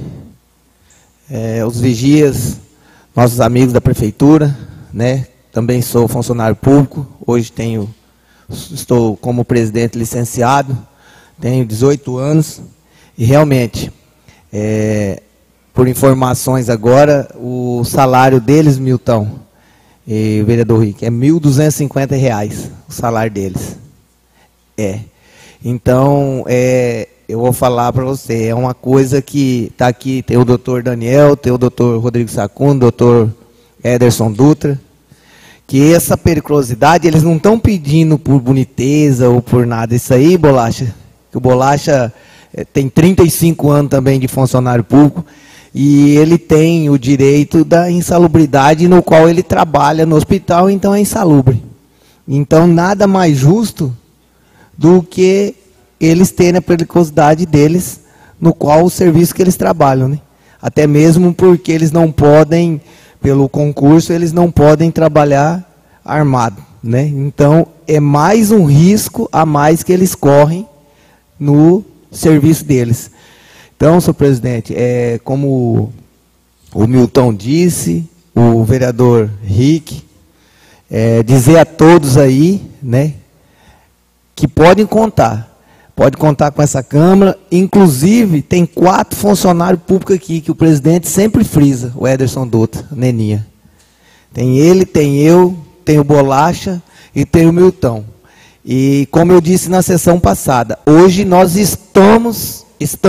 os vigias, nossos amigos da prefeitura, né? Também sou funcionário público, hoje estou como presidente licenciado, tenho 18 anos e realmente, por informações agora, o salário deles, Milton e vereador Rick, é R$ 1.250, o salário deles. Então, eu vou falar para você, é uma coisa que está aqui, tem o doutor Daniel, tem o doutor Rodrigo Sacundo, o doutor Ederson Dutra, que essa periculosidade, eles não estão pedindo por boniteza ou por nada. Isso aí, Bolacha, que o Bolacha tem 35 anos também de funcionário público, e ele tem o direito da insalubridade no qual ele trabalha no hospital, então é insalubre. Então nada mais justo do que eles terem a periculosidade deles no qual o serviço que eles trabalham, né? Até mesmo porque eles não podem, pelo concurso, eles não podem trabalhar armado, né? Então é mais um risco a mais que eles correm no serviço deles. Então, senhor presidente, como o Milton disse, o vereador Rick, dizer a todos aí, né, que podem contar com essa Câmara. Inclusive, tem 4 funcionários públicos aqui, que o presidente sempre frisa, o Ederson Dutra, Neninha. Tem ele, tem eu, tem o Bolacha e tem o Milton. E como eu disse na sessão passada, hoje nós estamos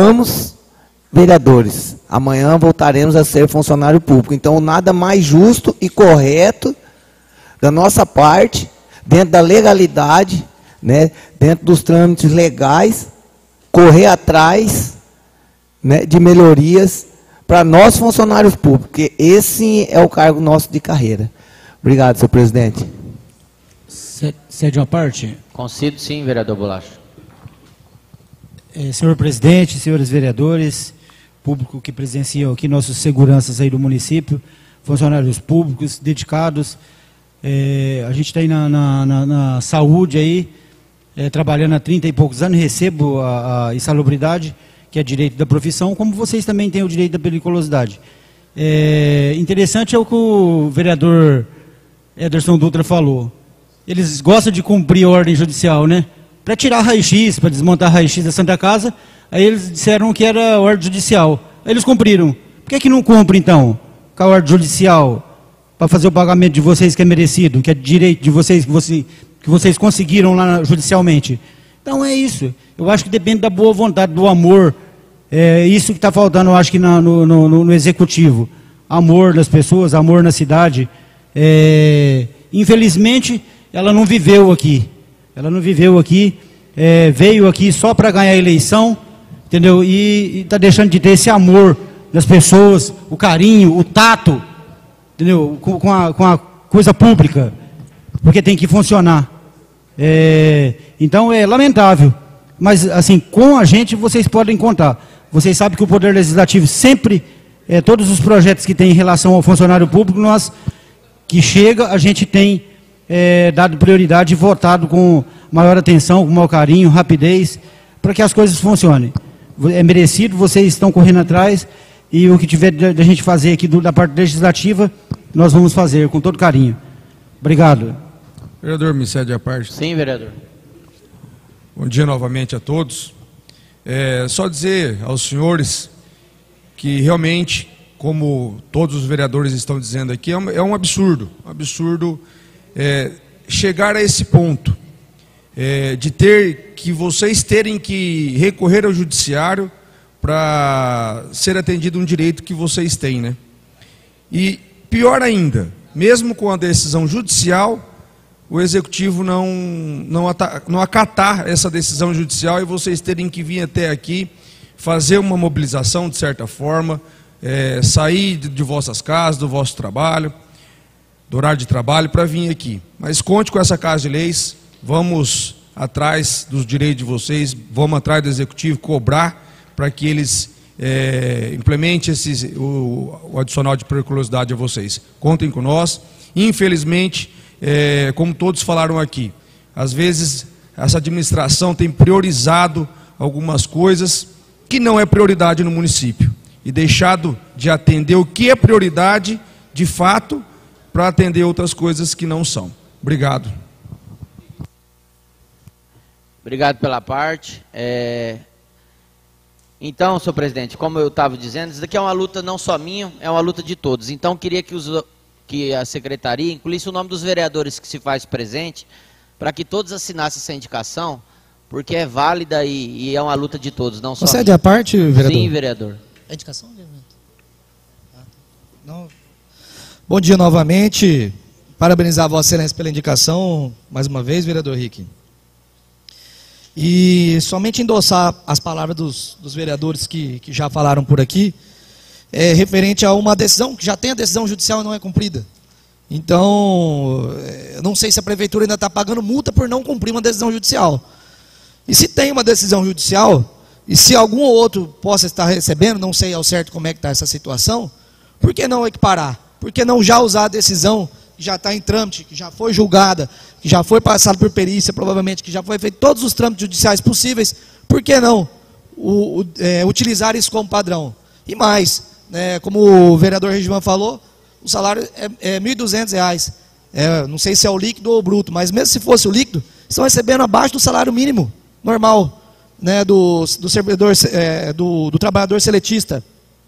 vereadores. Amanhã voltaremos a ser funcionário público. Então, nada mais justo e correto da nossa parte, dentro da legalidade, né, dentro dos trâmites legais, correr atrás, né, de melhorias para nós funcionários públicos, porque esse é o cargo nosso de carreira. Obrigado, senhor presidente. Cede uma parte? Concedo sim, vereador Bolacha. Senhor presidente, senhores vereadores, público que presenciam aqui, nossos seguranças aí do município, funcionários públicos dedicados, a gente está aí na saúde aí, trabalhando há 30 e poucos anos, recebo a insalubridade, que é direito da profissão, como vocês também têm o direito da periculosidade. Interessante é o que o vereador Ederson Dutra falou. Eles gostam de cumprir a ordem judicial, né? Para tirar raio-x, para desmontar raio-x da Santa Casa, aí eles disseram que era ordem judicial. Aí eles cumpriram. Por que não cumpre, então, com a ordem judicial, para fazer o pagamento de vocês que é merecido, que é direito de vocês, que vocês conseguiram lá judicialmente? Então é isso. Eu acho que depende da boa vontade, do amor. É isso que está faltando, eu acho que no executivo. Amor das pessoas, amor na cidade. Infelizmente, ela não viveu aqui. Ela não viveu aqui, veio aqui só para ganhar a eleição, entendeu? E está deixando de ter esse amor das pessoas, o carinho, o tato, entendeu? Com a coisa pública, porque tem que funcionar. Então é lamentável, mas assim, com a gente vocês podem contar. Vocês sabem que o Poder Legislativo sempre, todos os projetos que tem em relação ao funcionário público, nós que chega, a gente tem dado prioridade e votado com maior atenção, com maior carinho, rapidez, para que as coisas funcionem. É merecido, vocês estão correndo atrás, e o que tiver da gente fazer aqui da parte legislativa, nós vamos fazer com todo carinho. Obrigado. Vereador, me cede a parte. Sim, vereador. Bom dia novamente a todos. Só dizer aos senhores que realmente, como todos os vereadores estão dizendo aqui, é um absurdo. Chegar a esse ponto de vocês terem que recorrer ao judiciário para ser atendido um direito que vocês têm, né? E pior ainda, mesmo com a decisão judicial, o executivo não acatar essa decisão judicial e vocês terem que vir até aqui fazer uma mobilização de certa forma, sair de vossas casas, do vosso trabalho, do horário de trabalho, para vir aqui. Mas conte com essa Casa de Leis, vamos atrás dos direitos de vocês, vamos atrás do Executivo, cobrar para que eles implementem o adicional de periculosidade a vocês. Contem com nós. Infelizmente, como todos falaram aqui, às vezes essa administração tem priorizado algumas coisas que não é prioridade no município e deixado de atender o que é prioridade de fato, para atender outras coisas que não são. Obrigado. Obrigado pela parte. Então, senhor presidente, como eu estava dizendo, isso daqui é uma luta não só minha, é uma luta de todos. Então, queria que a secretaria incluísse o nome dos vereadores que se faz presente, para que todos assinassem essa indicação, porque é válida e é uma luta de todos, não só minha. Concede a parte, vereador? Sim, vereador. A indicação? Não. Bom dia novamente. Parabenizar a Vossa Excelência pela indicação, mais uma vez, vereador Rick. E somente endossar as palavras dos vereadores que já falaram por aqui. referente a uma decisão, que já tem a decisão judicial e não é cumprida. Então, não sei se a prefeitura ainda está pagando multa por não cumprir uma decisão judicial. E se tem uma decisão judicial, e se algum ou outro possa estar recebendo, não sei ao certo como é que está essa situação, por que não equiparar? Por que não já usar a decisão que já está em trâmite, que já foi julgada, que já foi passada por perícia, provavelmente, que já foi feito todos os trâmites judiciais possíveis, por que não utilizar isso como padrão? E mais, como o vereador Regivan falou, o salário é R$ 1.200. Não sei se é o líquido ou o bruto, mas mesmo se fosse o líquido, estão recebendo abaixo do salário mínimo normal, do servidor, do trabalhador seletista.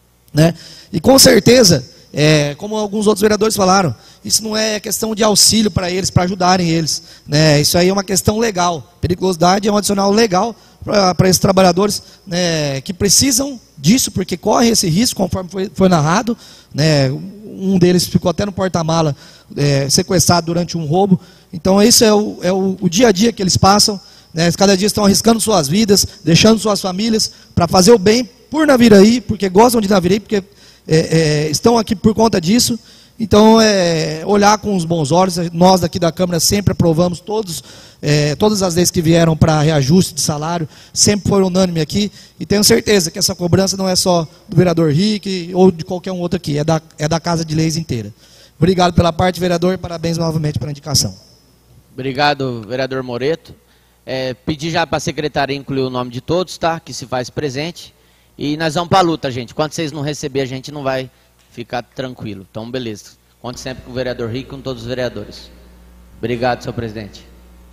E com certeza, como alguns outros vereadores falaram, isso não é questão de auxílio para eles, para ajudarem eles. Isso aí é uma questão legal. Periculosidade é um adicional legal para esses trabalhadores que precisam disso, porque correm esse risco, conforme foi narrado. Um deles ficou até no porta-mala, sequestrado durante um roubo. Então, isso é o dia a dia que eles passam. Cada dia estão arriscando suas vidas, deixando suas famílias, para fazer o bem por Naviraí, porque gostam de Naviraí, porque estão aqui por conta disso. Então, olhar com os bons olhos. Nós daqui da Câmara sempre aprovamos todas as leis que vieram para reajuste de salário, sempre foi unânime aqui, e tenho certeza que essa cobrança não é só do vereador Rick ou de qualquer um outro aqui, é da Casa de Leis inteira. Obrigado pela parte, vereador, e parabéns novamente pela indicação. Obrigado, vereador Moreto. Pedir já para a secretaria incluir o nome de todos, tá? Que se faz presente. E nós vamos para a luta, gente. Quando vocês não receberem, a gente não vai ficar tranquilo. Então, beleza. Conte sempre com o vereador Rick e com todos os vereadores. Obrigado, senhor presidente.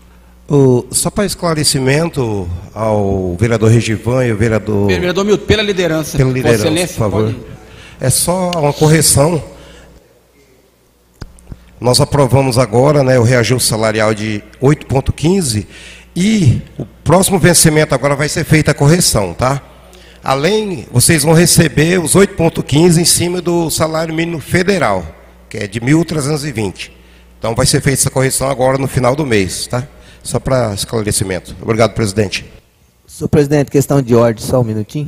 Só para esclarecimento ao vereador Regivan e o vereador... Vereador Milton, pela liderança. Pela liderança, por favor. É só uma correção. Nós aprovamos agora, o reajuste salarial de 8,15 e o próximo vencimento agora vai ser feita a correção, tá? Além, vocês vão receber os 8,15 em cima do salário mínimo federal, que é de 1.320. Então vai ser feita essa correção agora no final do mês, tá? Só para esclarecimento. Obrigado, presidente. Senhor presidente, questão de ordem, só um minutinho.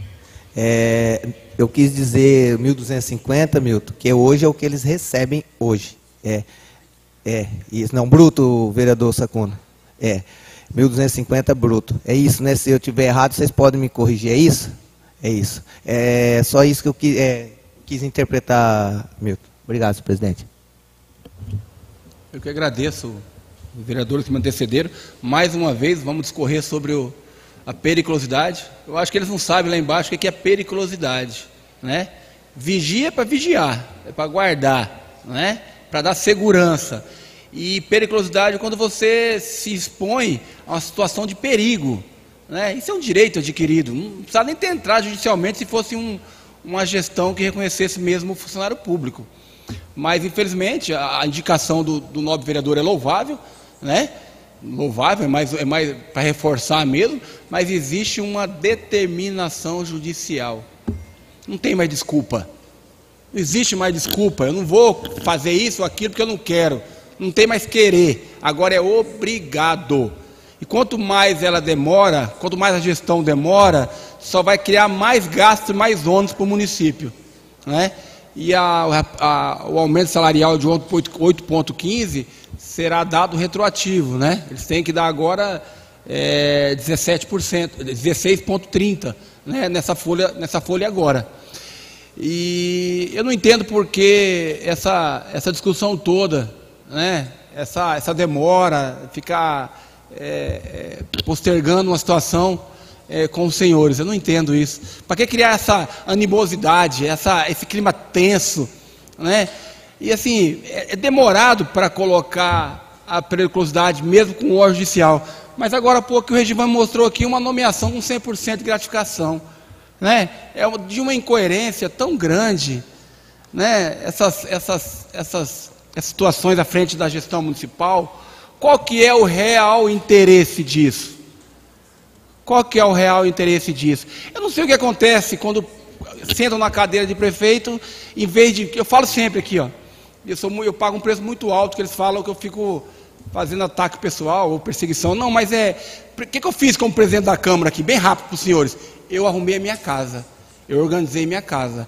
Eu quis dizer 1.250, Milton, que hoje é o que eles recebem hoje. Isso, não, bruto, vereador Sacuna. 1.250 bruto. É isso, né? Se eu tiver errado, vocês podem me corrigir. É isso? É isso. É só isso que eu quis interpretar, Milton. Obrigado, senhor presidente. Eu que agradeço os vereadores que me antecederam. Mais uma vez, vamos discorrer sobre a periculosidade. Eu acho que eles não sabem lá embaixo o que é periculosidade, né? Vigia é para vigiar, é para guardar, né? Para dar segurança. E periculosidade é quando você se expõe a uma situação de perigo, né? Isso é um direito adquirido. Não precisa nem ter entrado judicialmente se fosse uma gestão que reconhecesse mesmo o funcionário público. Mas, infelizmente, a indicação do nobre vereador é louvável, né? Louvável, é mais para reforçar mesmo, mas existe uma determinação judicial. Não tem mais desculpa. Não existe mais desculpa. Eu não vou fazer isso ou aquilo porque eu não quero. Não tem mais querer. Agora é obrigado. E quanto mais ela demora, quanto mais a gestão demora, só vai criar mais gastos e mais ônus para o município, né? E o aumento salarial de 8,15 será dado retroativo, né? Eles têm que dar agora 17%, 16,30%, né? nessa folha agora. E eu não entendo por que essa discussão toda, né? Essa demora, ficar postergando uma situação com os senhores. Eu não entendo isso. Para que criar essa animosidade, esse clima tenso, né? E assim, é demorado para colocar a periculosidade, mesmo com o órgão judicial. Mas agora há pouco o Regivan mostrou aqui uma nomeação com 100% de gratificação, né? É de uma incoerência tão grande, né? Essas situações à frente da gestão municipal. Qual que é o real interesse disso? Qual que é o real interesse disso? Eu não sei o que acontece quando sentam na cadeira de prefeito, em vez de... Eu falo sempre aqui, ó, eu pago um preço muito alto, que eles falam que eu fico fazendo ataque pessoal ou perseguição. Não, mas o que eu fiz como presidente da Câmara aqui, bem rápido para os senhores? Eu arrumei a minha casa, eu organizei minha casa.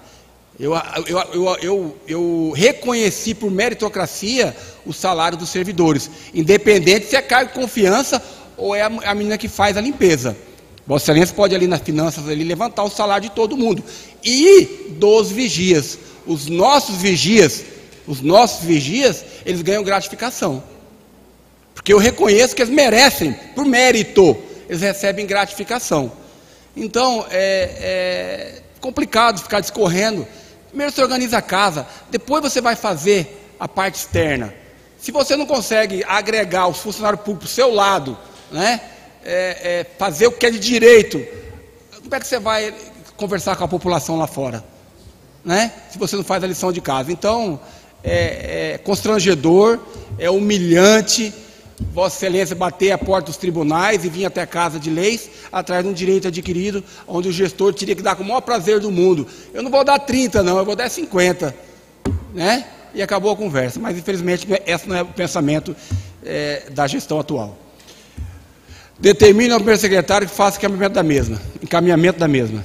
Eu reconheci por meritocracia o salário dos servidores, independente se é cargo de confiança ou é a menina que faz a limpeza. Vossa Excelência pode ali nas finanças ali levantar o salário de todo mundo. E dos vigias. Os nossos vigias, eles ganham gratificação. Porque eu reconheço que eles merecem, por mérito, eles recebem gratificação. Então, é complicado ficar discorrendo. Primeiro você organiza a casa, depois você vai fazer a parte externa. Se você não consegue agregar os funcionários públicos do seu lado, né, fazer o que é de direito, como é que você vai conversar com a população lá fora? Né? Se você não faz a lição de casa. Então, é constrangedor, é humilhante Vossa Excelência bater a porta dos tribunais e vir até a Casa de Leis atrás de um direito adquirido, onde o gestor teria que dar com o maior prazer do mundo. Eu não vou dar 30 não, eu vou dar 50, né? E acabou a conversa. Mas infelizmente esse não é o pensamento da gestão atual. Determina ao primeiro secretário que faça encaminhamento da mesma.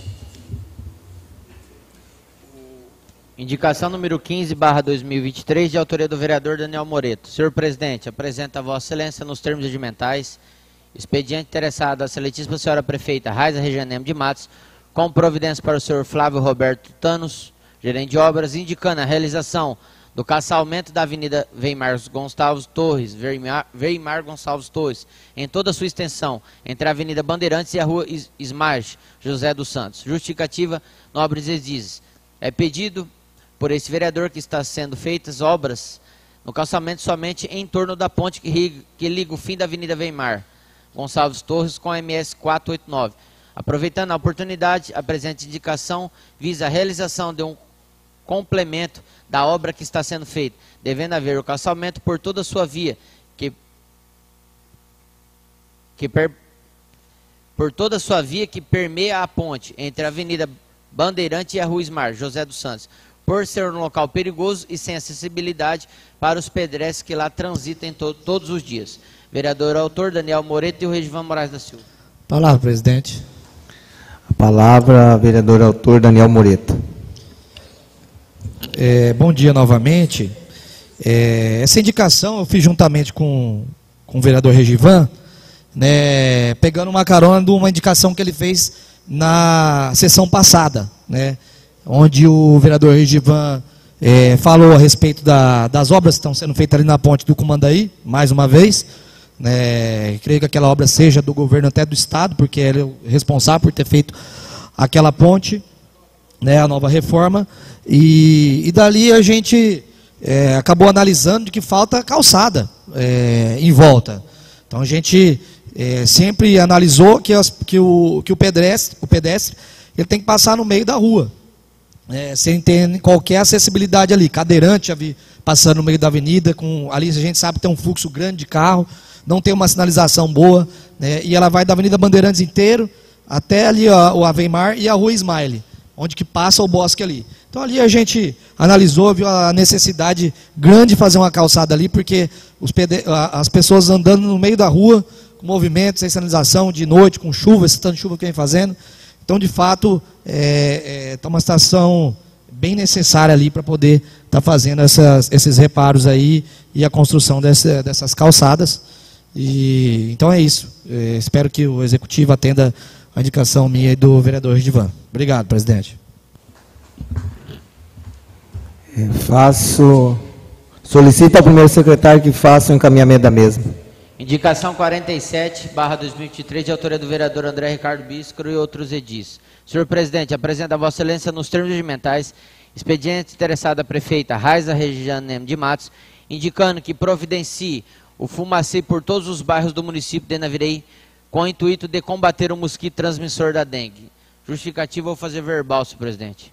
Indicação número 15/2023, de autoria do vereador Daniel Moreto. Senhor presidente, apresenta a Vossa Excelência nos termos regimentais, expediente interessado à excelentíssima senhora prefeita Raiza Regianeme de Matos, com providência para o senhor Flávio Roberto Tanos, gerente de obras, indicando a realização do calçamento da Avenida Weimar Gonçalves Torres, em toda a sua extensão, entre a Avenida Bandeirantes e a Rua Ismage José dos Santos. Justificativa, nobres exigentes. É pedido por esse vereador que está sendo feitas obras no calçamento somente em torno da ponte que liga o fim da Avenida Weimar Gonçalves Torres com a MS 489. Aproveitando a oportunidade, a presente indicação visa a realização de um complemento da obra que está sendo feita, devendo haver o calçamento por toda a sua via, por toda a sua via que permeia a ponte entre a Avenida Bandeirante e a Rua Ismar José dos Santos, por ser um local perigoso e sem acessibilidade para os pedestres que lá transitam todos os dias. Vereador autor Daniel Moreto e o Regivan Moraes da Silva. Palavra, presidente. A palavra, vereador autor Daniel Moreto. Bom dia novamente. Essa indicação eu fiz juntamente com o vereador Regivan, né, pegando uma carona de uma indicação que ele fez na sessão passada, né, onde o vereador Regivan falou a respeito das obras que estão sendo feitas ali na ponte do Cumandaí, mais uma vez, né, creio que aquela obra seja do governo até do estado, porque ele é o responsável por ter feito aquela ponte, né, a nova reforma, e dali a gente acabou analisando de que falta calçada em volta. Então a gente sempre analisou que o pedestre ele tem que passar no meio da rua, sem ter qualquer acessibilidade ali. Cadeirante passando no meio da avenida, ali a gente sabe que tem um fluxo grande de carro, não tem uma sinalização boa, né, e ela vai da Avenida Bandeirantes inteiro até ali o Aveimar e a Rua Ismael, onde que passa o bosque ali. Então ali a gente analisou, viu a necessidade grande de fazer uma calçada ali, porque as pessoas andando no meio da rua, com movimento, sem sinalização, de noite, com chuva, esse tanto de chuva que vem fazendo. Então, de fato, está uma situação bem necessária ali para poder estar fazendo esses reparos aí e a construção dessas calçadas. Então é isso. Espero que o Executivo atenda a indicação minha e do vereador Regivan. Obrigado, presidente. Solicito ao primeiro secretário que faça o encaminhamento da mesma. Indicação 47/2023, de autoria do vereador André Ricardo Biscro e outros edis. Senhor presidente, apresenta a Vossa Excelência nos termos regimentais, expediente interessado à prefeita Raiza Regianeme de Matos, indicando que providencie o fumacê por todos os bairros do município de Navirei, com o intuito de combater o mosquito transmissor da dengue. Justificativa, vou fazer verbal, senhor presidente.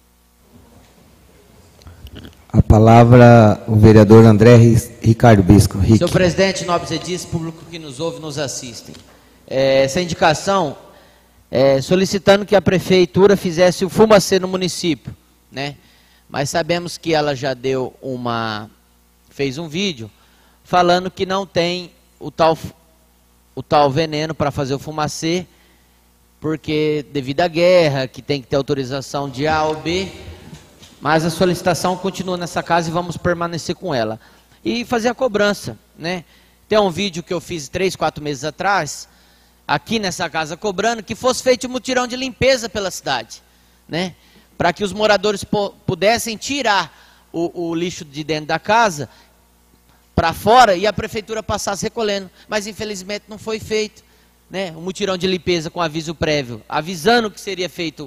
A palavra, o vereador André Ricardo Bisco. Senhor presidente, nobres edis, público que nos ouve e nos assistem. Essa indicação, solicitando que a prefeitura fizesse o fumacê no município, né? Mas sabemos que ela já fez um vídeo falando que não tem o tal veneno para fazer o fumacê, porque devido à guerra, que tem que ter autorização de A ou B, mas a solicitação continua nessa casa e vamos permanecer com ela. E fazer a cobrança, né? Tem um vídeo que eu fiz 3, 4 meses atrás, aqui nessa casa cobrando, que fosse feito um mutirão de limpeza pela cidade, né? Para que os moradores pudessem tirar o lixo de dentro da casa para fora e a prefeitura passasse recolhendo. Mas infelizmente não foi feito, né? Um mutirão de limpeza com aviso prévio, avisando que seria feito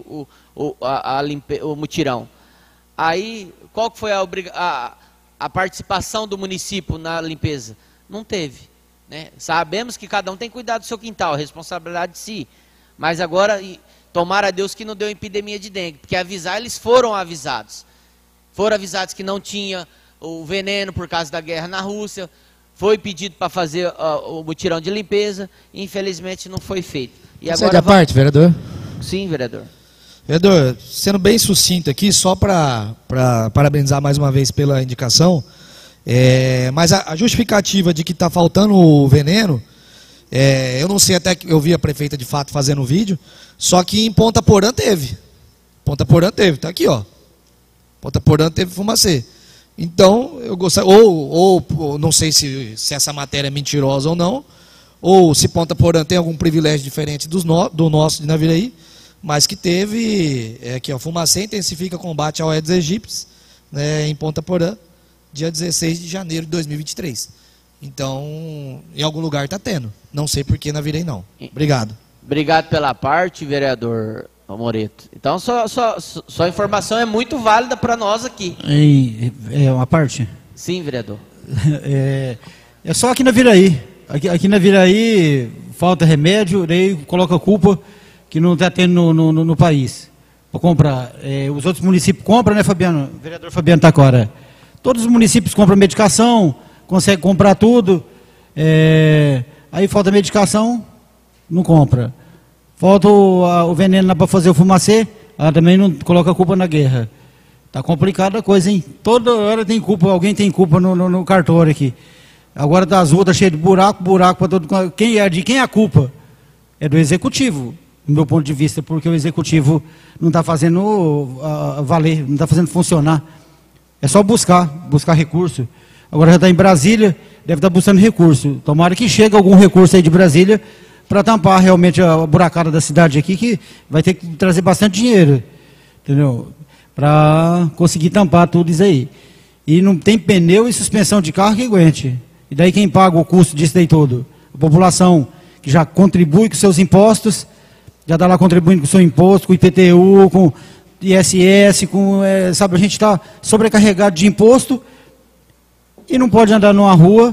o mutirão. Aí, qual que foi a participação do município na limpeza? Não teve, né? Sabemos que cada um tem que cuidar do seu quintal, a responsabilidade de si. Mas agora, tomara a Deus que não deu epidemia de dengue, porque avisar, eles foram avisados. Foram avisados que não tinha o veneno por causa da guerra na Rússia. Foi pedido para fazer o mutirão de limpeza, e infelizmente não foi feito. E agora segue a parte, vereador? Sim, vereador. Vereador, sendo bem sucinto aqui, só para parabenizar mais uma vez pela indicação, mas a justificativa de que está faltando o veneno, eu não sei, até que eu vi a prefeita de fato fazendo o vídeo, só que em Ponta Porã teve. Ponta Porã teve, tá aqui, ó. Ponta Porã teve fumacê. Então, eu gostaria, ou não sei se essa matéria é mentirosa ou não, ou se Ponta Porã tem algum privilégio diferente do nosso de Naviraí, mas que teve, aqui ó, fumacê intensifica combate ao Aedes aegypti, né, em Ponta Porã, dia 16 de janeiro de 2023. Então, em algum lugar está tendo. Não sei por que Naviraí não. Obrigado. Obrigado pela parte, vereador Moreto. Então, sua informação é muito válida para nós aqui. É uma parte? Sim, vereador. É só aqui na Viraí. Aqui na Viraí falta remédio, daí coloca a culpa que não está tendo no país para comprar. Os outros municípios compram, né, Fabiano? O vereador Fabiano Tacora. Todos os municípios compram medicação, conseguem comprar tudo. Aí falta medicação, não compra. Falta o veneno lá para fazer o fumacê, ela também não coloca a culpa na guerra. Tá complicada a coisa, hein? Toda hora tem culpa, alguém tem culpa no cartório aqui. Agora das ruas tá cheio de buraco para todo. Quem é a culpa? É do executivo, do meu ponto de vista, porque o executivo não está fazendo valer, não está fazendo funcionar. É só buscar recurso. Agora já está em Brasília, deve estar buscando recurso. Tomara que chegue algum recurso aí de Brasília para tampar realmente a buracada da cidade aqui, que vai ter que trazer bastante dinheiro, entendeu? Para conseguir tampar tudo isso aí. E não tem pneu e suspensão de carro que aguente. E daí quem paga o custo disso daí todo? A população que já contribui com seus impostos, já está lá contribuindo com o seu imposto, com o IPTU, com ISS, sabe, a gente está sobrecarregado de imposto e não pode andar numa rua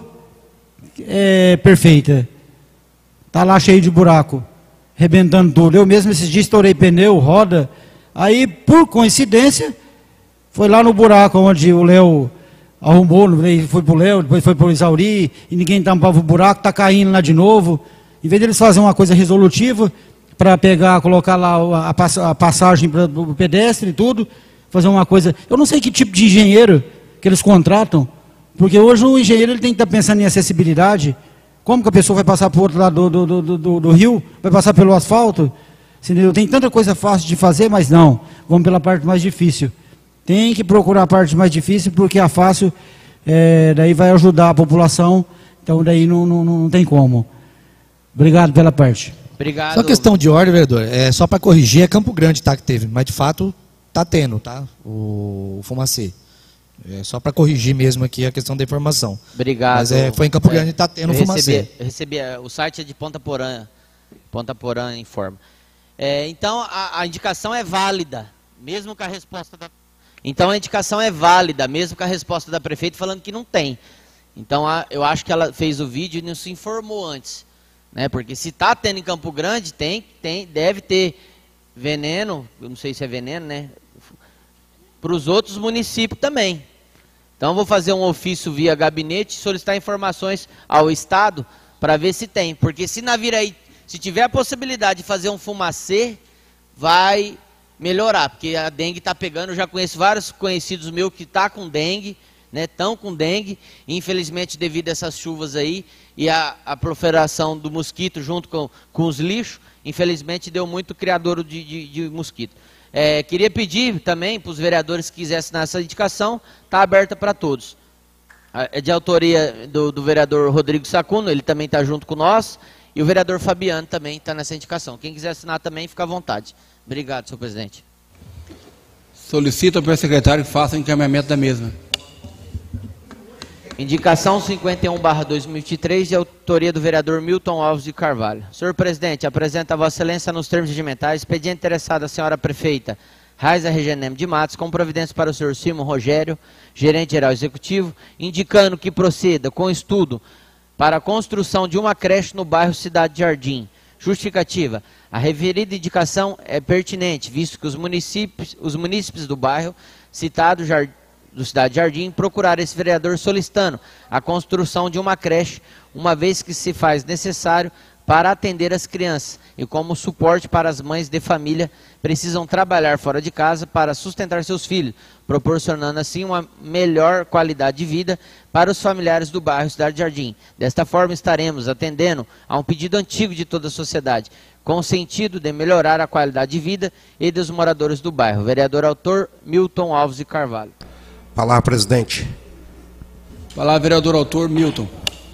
perfeita. Está lá cheio de buraco, arrebentando tudo. Eu mesmo esses dias estourei pneu, roda. Aí, por coincidência, foi lá no buraco onde o Léo arrumou, foi para o Léo, depois foi para o Isauri, e ninguém tampava o buraco, está caindo lá de novo. Em vez deles fazerem uma coisa resolutiva, para pegar, colocar lá a passagem para o pedestre e tudo, fazer uma coisa... Eu não sei que tipo de engenheiro que eles contratam, porque hoje o engenheiro ele tem que estar pensando em acessibilidade. Como que a pessoa vai passar para o outro lado do rio? Vai passar pelo asfalto? Entendeu? Tem tanta coisa fácil de fazer, mas não. Vamos pela parte mais difícil. Tem que procurar a parte mais difícil, porque a fácil daí vai ajudar a população. Então daí não tem como. Obrigado pela parte. Obrigado. Só questão de ordem, vereador. Só para corrigir, é Campo Grande, tá, que teve. Mas de fato está tendo, tá? O fumacê. Só para corrigir mesmo aqui a questão da informação. Obrigado. Mas foi em Campo Grande e está tendo fumacê. Eu recebi, o site é de Ponta Porã. Ponta Porã informa. Então a indicação é válida, mesmo com a resposta da... Então a indicação é válida, mesmo com a resposta da prefeita falando que não tem. Então eu acho que ela fez o vídeo e não se informou antes, né? Porque se está tendo em Campo Grande, deve ter veneno, eu não sei se é veneno, né? Para os outros municípios também. Então vou fazer um ofício via gabinete e solicitar informações ao Estado para ver se tem. Porque se Naviraí, se tiver a possibilidade de fazer um fumacê, vai melhorar. Porque a dengue está pegando, eu já conheço vários conhecidos meus que estão com dengue, né? Estão com dengue, infelizmente devido a essas chuvas aí e a proliferação do mosquito junto com os lixos, infelizmente deu muito criadouro de mosquito. Queria pedir também para os vereadores que quisessem assinar essa indicação, está aberta para todos. É de autoria do vereador Rodrigo Sacuno, ele também está junto com nós, e o vereador Fabiano também está nessa indicação. Quem quiser assinar também, fica à vontade. Obrigado, senhor presidente. Solicito ao secretário que faça o encaminhamento da mesma. Indicação 51/2023, de autoria do vereador Milton Alves de Carvalho. Senhor presidente, apresenta a Vossa Excelência nos termos regimentais, expediente interessado a senhora prefeita Raiza Regenem de Matos, com providência para o senhor Simon Rogério, gerente geral executivo, indicando que proceda com estudo para a construção de uma creche no bairro Cidade Jardim. Justificativa: a referida indicação é pertinente, visto que os munícipes do bairro citado do Cidade Jardim procuraram esse vereador solicitando a construção de uma creche, uma vez que se faz necessário para atender as crianças e como suporte para as mães de família precisam trabalhar fora de casa para sustentar seus filhos, proporcionando assim uma melhor qualidade de vida para os familiares do bairro Cidade Jardim. Desta forma estaremos atendendo a um pedido antigo de toda a sociedade, com o sentido de melhorar a qualidade de vida e dos moradores do bairro. Vereador autor Milton Alves de Carvalho. Palavra, presidente. Palavra, vereador autor Milton.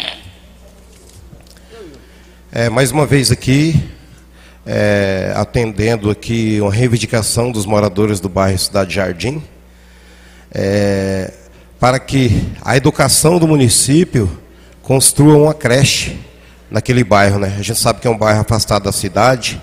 Mais uma vez aqui, atendendo aqui uma reivindicação dos moradores do bairro Cidade Jardim, para que a educação do município construa uma creche naquele bairro, né? A gente sabe que é um bairro afastado da cidade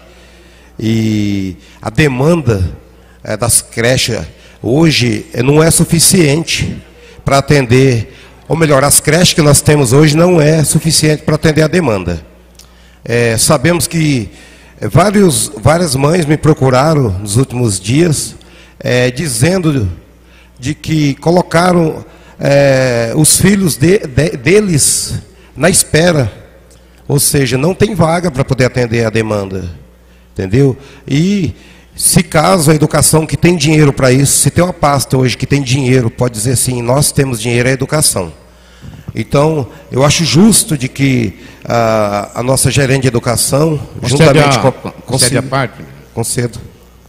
e a demanda das creches hoje não é suficiente para atender, ou melhor, as creches que nós temos hoje não é suficiente para atender a demanda. Sabemos que várias mães me procuraram nos últimos dias, dizendo de que colocaram os filhos deles na espera, ou seja, não tem vaga para poder atender a demanda, entendeu? E se caso a educação que tem dinheiro para isso, se tem uma pasta hoje que tem dinheiro, pode dizer assim, nós temos dinheiro, é a educação. Então, eu acho justo de que a nossa gerente de educação, juntamente com... Concede a parte? Concedo.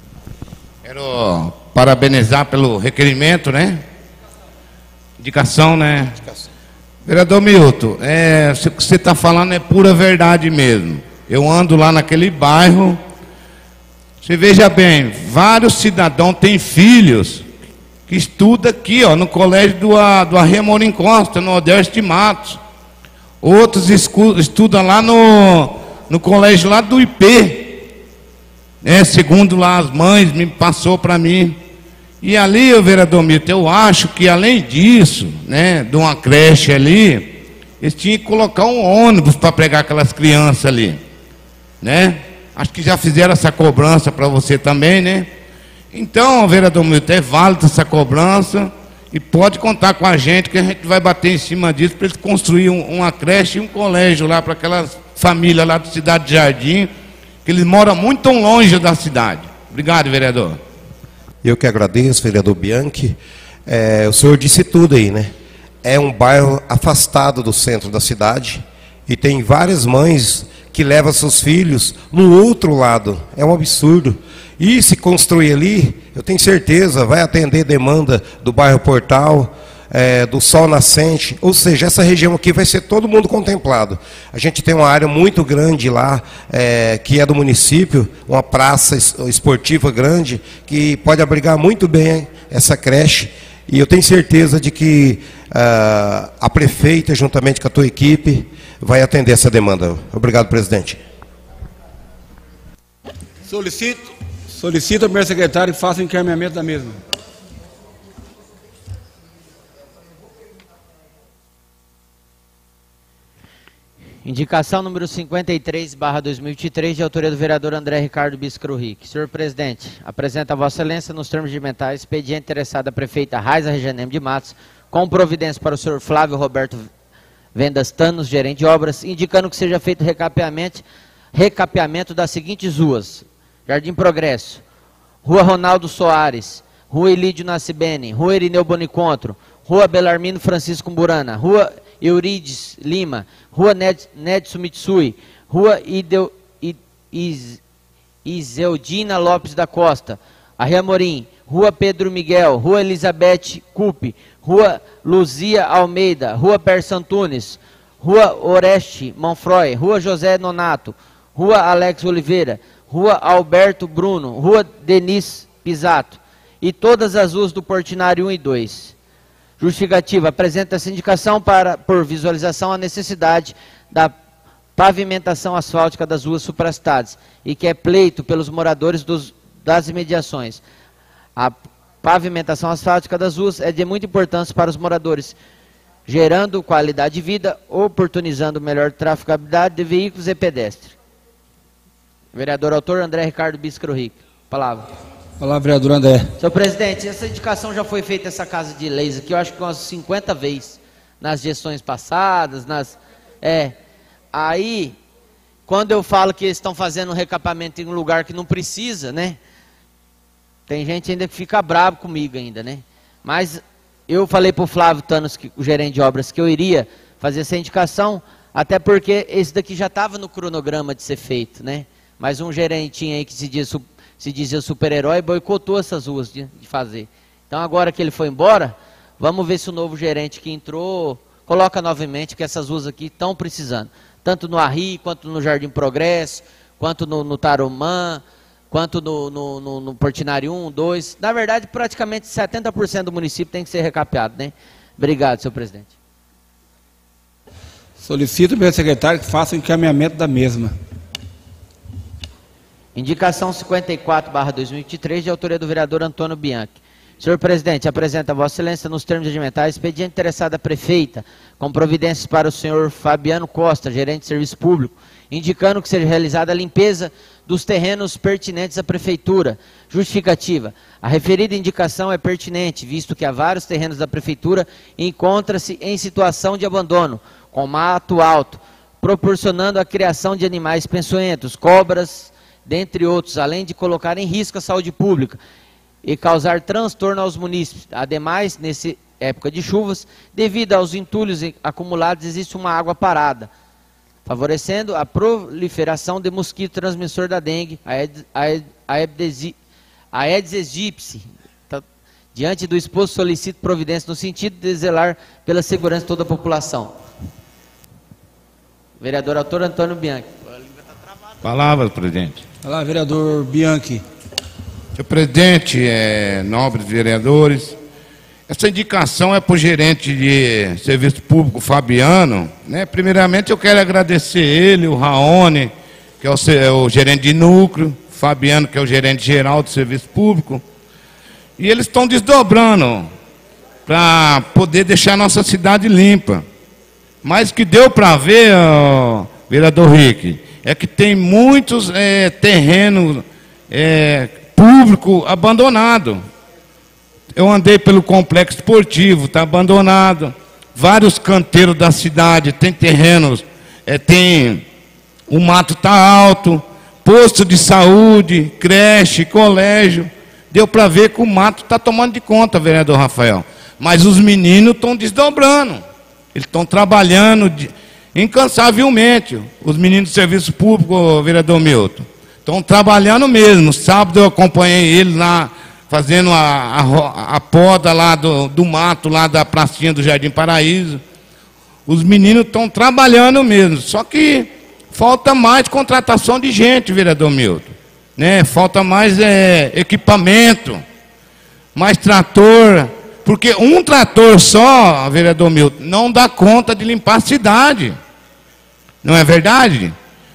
Quero parabenizar pelo requerimento, né? Indicação, né? Indicação. Vereador Milton, o que você está falando é pura verdade mesmo. Eu ando lá naquele bairro, você veja bem, vários cidadãos têm filhos que estudam aqui, ó, no colégio do Arremorim Costa, no Oderste de Matos. Outros estudam lá no colégio lá do IP. Segundo lá as mães, me passou para mim. E ali, o vereador Milton, eu acho que além disso, né, de uma creche ali, eles tinham que colocar um ônibus para pegar aquelas crianças ali, né? Acho que já fizeram essa cobrança para você também, né? Então, vereador Milton, é válida essa cobrança e pode contar com a gente que a gente vai bater em cima disso para eles construírem uma creche e um colégio lá para aquelas famílias lá da Cidade de Jardim, que eles moram muito longe da cidade. Obrigado, vereador. Eu que agradeço, vereador Bianchi. O senhor disse tudo aí, né? É um bairro afastado do centro da cidade e tem várias mães que levam seus filhos no outro lado. É um absurdo. E se construir ali, eu tenho certeza, vai atender demanda do bairro Portal, do Sol Nascente, ou seja, essa região aqui vai ser todo mundo contemplado. A gente tem uma área muito grande lá, que é do município, uma praça esportiva grande, que pode abrigar muito bem essa creche, e eu tenho certeza de que a prefeita, juntamente com a tua equipe, vai atender essa demanda. Obrigado, presidente. Solicito ao primeiro secretário que faça o encaminhamento da mesma. Indicação número 53/2023, de autoria do vereador André Ricardo Biscaro Rick. Senhor presidente, apresenta a Vossa Excelência nos termos regimentais expediente interessado a prefeita Raiza Regenem de Matos, com providência para o senhor Flávio Roberto Vendas Tanos, gerente de obras, indicando que seja feito recapeamento das seguintes ruas: Jardim Progresso, Rua Ronaldo Soares, Rua Elídio Nascibene, Rua Irineu Bonicontro, Rua Belarmino Francisco Burana, Rua Eurides Lima, Rua Nedson Mitsui, Rua Iseudina Lopes da Costa, Arreamorim, Rua Pedro Miguel, Rua Elizabeth Cupe, Rua Luzia Almeida, Rua Persa Antunes, Rua Oreste Manfroy, Rua José Nonato, Rua Alex Oliveira, Rua Alberto Bruno, Rua Denis Pisato e todas as ruas do Portinari 1 e 2. Justificativa, apresenta essa indicação por visualização a necessidade da pavimentação asfáltica das ruas supracitadas e que é pleito pelos moradores das imediações. A pavimentação asfáltica das ruas é de muita importância para os moradores, gerando qualidade de vida, oportunizando melhor traficabilidade de veículos e pedestres. Vereador autor André Ricardo Bíscaro Rico. Palavra. Palavra, vereador André. Senhor presidente, essa indicação já foi feita essa casa de leis aqui, eu acho que umas 50 vezes, nas gestões passadas, aí, quando eu falo que eles estão fazendo um recapamento em um lugar que não precisa, né? Tem gente ainda que fica bravo comigo ainda, né? Mas eu falei para o Flávio Thanos, o gerente de obras, que eu iria fazer essa indicação, até porque esse daqui já estava no cronograma de ser feito, né? Mas um gerentinho aí que se dizia super-herói boicotou essas ruas de fazer. Então agora que ele foi embora, vamos ver se o novo gerente que entrou coloca novamente, que essas ruas aqui estão precisando. Tanto no Arri, quanto no Jardim Progresso, quanto no Tarumã, quanto no Portinari 1, 2. Na verdade, praticamente 70% do município tem que ser recapeado, né? Obrigado, senhor presidente. Solicito, meu secretário, que faça o encaminhamento da mesma. Indicação 54/2023, de autoria do vereador Antônio Bianchi. Senhor presidente, apresenta a Vossa Excelência, nos termos regimentais, expediente interessado à prefeita, com providências para o senhor Fabiano Costa, gerente de serviço público, indicando que seja realizada a limpeza dos terrenos pertinentes à prefeitura. Justificativa. A referida indicação é pertinente, visto que há vários terrenos da prefeitura encontra-se em situação de abandono, com mato alto, proporcionando a criação de animais peçonhentos, cobras, dentre outros, além de colocar em risco a saúde pública e causar transtorno aos munícipes. Ademais, nessa época de chuvas, devido aos entulhos acumulados, existe uma água parada, favorecendo a proliferação de mosquito transmissor da dengue, a Aedes aegypti. Diante do exposto, solicito providência no sentido de zelar pela segurança de toda a população. Vereador autor Antônio Bianchi. Palavra, presidente. Olá, vereador Bianchi. Senhor presidente, nobres vereadores, essa indicação é para o gerente de serviço público, Fabiano, né? Primeiramente eu quero agradecer ele, o Raoni, que é o gerente de núcleo, Fabiano, que é o gerente geral do serviço público, e eles estão desdobrando para poder deixar a nossa cidade limpa. Mas o que deu para ver, vereador Rick, é que tem muitos terrenos públicos abandonados. Eu andei pelo complexo esportivo, está abandonado. Vários canteiros da cidade, tem terrenos, o mato está alto, posto de saúde, creche, colégio. Deu para ver que o mato está tomando de conta, vereador Rafael. Mas os meninos estão desdobrando. Eles estão trabalhando incansavelmente. Os meninos do serviço público, vereador Milton, estão trabalhando mesmo. Sábado eu acompanhei eles lá, fazendo a poda lá do mato, lá da pracinha do Jardim Paraíso. Os meninos estão trabalhando mesmo. Só que falta mais contratação de gente, vereador Milton, né? Falta mais equipamento, mais trator. Porque um trator só, vereador Milton, não dá conta de limpar a cidade. Não é verdade?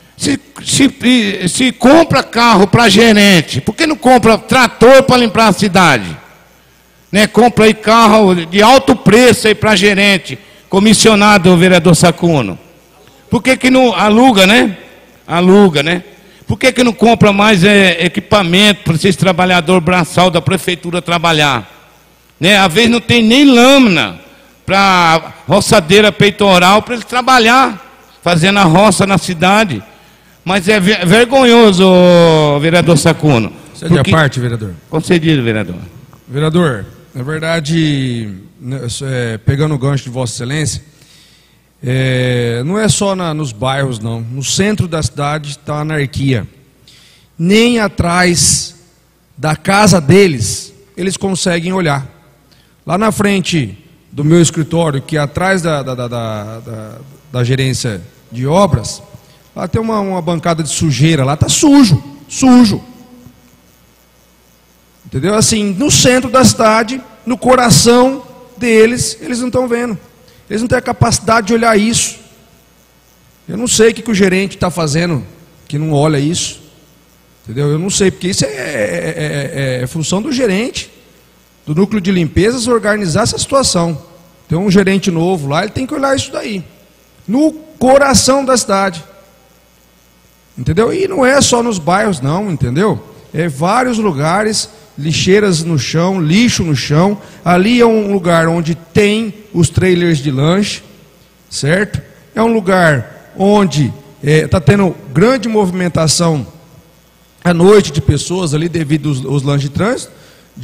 Se compra carro para gerente, por que não compra trator para limpar a cidade? Né? Compra aí carro de alto preço aí para gerente, comissionado, vereador Sacuno. Por que não aluga, né? Aluga, né? Por que não compra mais equipamento para esses trabalhadores braçal da prefeitura trabalhar? Né? Às vezes não tem nem lâmina para roçadeira peitoral para eles trabalhar, fazendo a roça na cidade. Mas é vergonhoso, vereador Sacuno. Cede a parte, vereador. Concedido, vereador. Vereador, na verdade, pegando o gancho de Vossa Excelência, não é só nos bairros, não. No centro da cidade está a anarquia. nem atrás da casa deles, eles conseguem olhar. Lá na frente do meu escritório, que é atrás da gerência de obras, lá tem uma bancada de sujeira, lá está sujo, sujo. Entendeu? Assim, no centro da cidade, no coração deles, eles não estão vendo. Eles não têm a capacidade de olhar isso. Eu não sei o que o gerente está fazendo, que não olha isso. Entendeu? Eu não sei, porque isso é função do gerente, do núcleo de limpezas, organizar essa situação. Tem um gerente novo lá, ele tem que olhar isso daí. No coração da cidade. Entendeu? E não é só nos bairros não, entendeu? É vários lugares, lixeiras no chão, lixo no chão. Ali é um lugar onde tem os trailers de lanche, certo? É um lugar onde está tendo grande movimentação à noite de pessoas ali devido aos lanches de trânsito,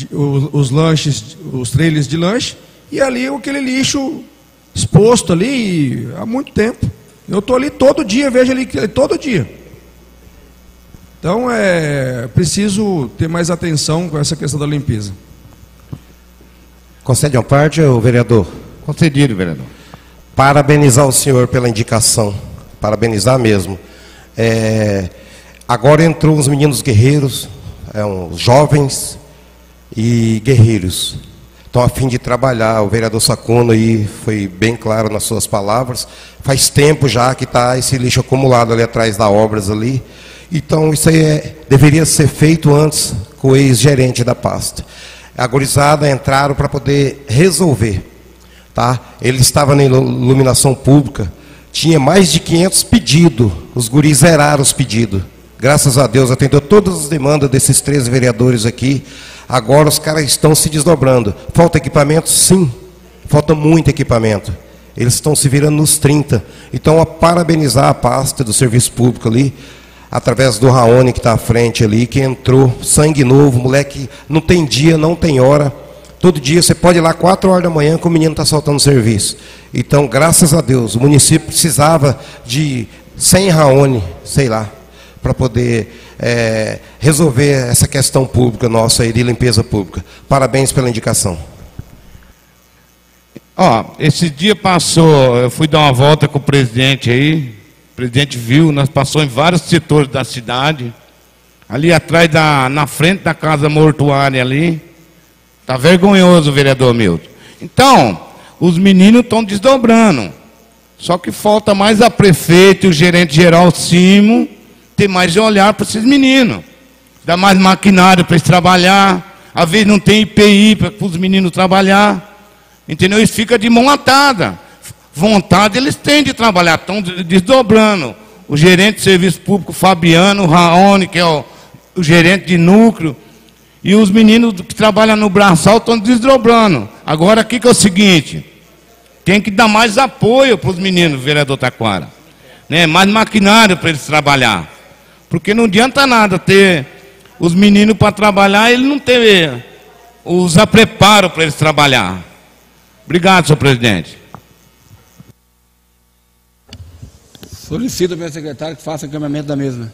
os trailers de lanche, e ali aquele lixo exposto ali há muito tempo. Eu estou ali todo dia, vejo ali todo dia. Então é preciso ter mais atenção com essa questão da limpeza. Concede uma parte, vereador? Concedido, vereador. Parabenizar o senhor pela indicação, parabenizar mesmo. Agora entrou os meninos guerreiros, os jovens e guerreiros. Estão a fim de trabalhar. O vereador Sacuno aí foi bem claro nas suas palavras. Faz tempo já que está esse lixo acumulado ali atrás das obras ali. Então isso aí deveria ser feito antes com o ex-gerente da pasta. A gurizada entraram para poder resolver. Tá? Ele estava na iluminação pública, tinha mais de 500 pedidos, os guris zeraram os pedidos. Graças a Deus atendeu todas as demandas desses 13 vereadores aqui. Agora os caras estão se desdobrando. Falta equipamento? Sim, falta muito equipamento. Eles estão se virando nos 30. Então, a parabenizar a pasta do serviço público ali, através do Raoni que está à frente ali, que entrou, sangue novo, moleque, não tem dia, não tem hora. Todo dia você pode ir lá 4 horas da manhã que o menino está soltando serviço. Então, graças a Deus, o município precisava de 100 Raoni, sei lá, para poder resolver essa questão pública nossa aí de limpeza pública. Parabéns pela indicação. Esse dia passou, eu fui dar uma volta com o presidente aí, o presidente viu, nós passamos em vários setores da cidade, ali atrás, na frente da casa mortuária ali, está vergonhoso o vereador Milton. Então, os meninos estão desdobrando, só que falta mais a prefeita e o gerente geral Simo ter mais de olhar para esses meninos, dar mais maquinário para eles trabalhar, às vezes não tem IPI para os meninos trabalhar, entendeu? Isso fica de mão atada. Vontade eles têm de trabalhar, estão desdobrando. O gerente de serviço público, Fabiano, o Raoni, que é o gerente de núcleo, e os meninos que trabalham no braçal estão desdobrando. Agora aqui que é o seguinte, tem que dar mais apoio para os meninos, vereador Taquara, né? Mais maquinário para eles trabalhar. Porque não adianta nada ter os meninos para trabalhar e ele não ter os preparo para eles trabalhar. Obrigado, senhor presidente. Solicito ao meu secretário que faça encaminhamento da mesma.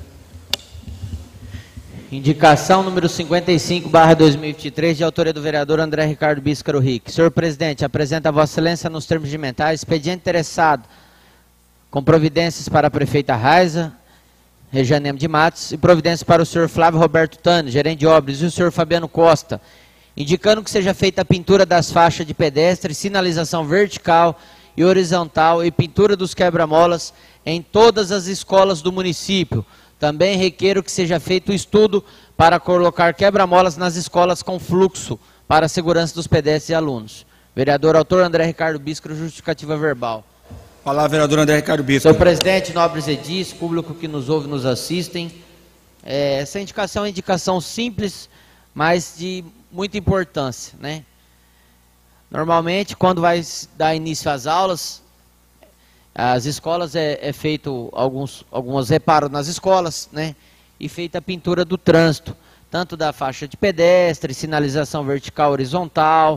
Indicação número 55/2023, de autoria do vereador André Ricardo Bíscaro Rick. Senhor presidente, apresenta a Vossa Excelência nos termos regimentais expediente interessado com providências para a prefeita Raiza Rejanema de Matos e providências para o senhor Flávio Roberto Tani, gerente de obras, e o senhor Fabiano Costa, indicando que seja feita a pintura das faixas de pedestre, sinalização vertical e horizontal e pintura dos quebra-molas em todas as escolas do município. Também requeiro que seja feito o estudo para colocar quebra-molas nas escolas com fluxo para a segurança dos pedestres e alunos. Vereador autor André Ricardo Bíscaro, justificativa verbal. Palavra, vereador André Ricardo Bíscaro. Senhor presidente, nobres edis, público que nos ouve e nos assistem, essa indicação é uma indicação simples, mas de muita importância, né? Normalmente, quando vai dar início às aulas, as escolas feito alguns reparos nas escolas, né? E feita a pintura do trânsito, tanto da faixa de pedestre, sinalização vertical, horizontal.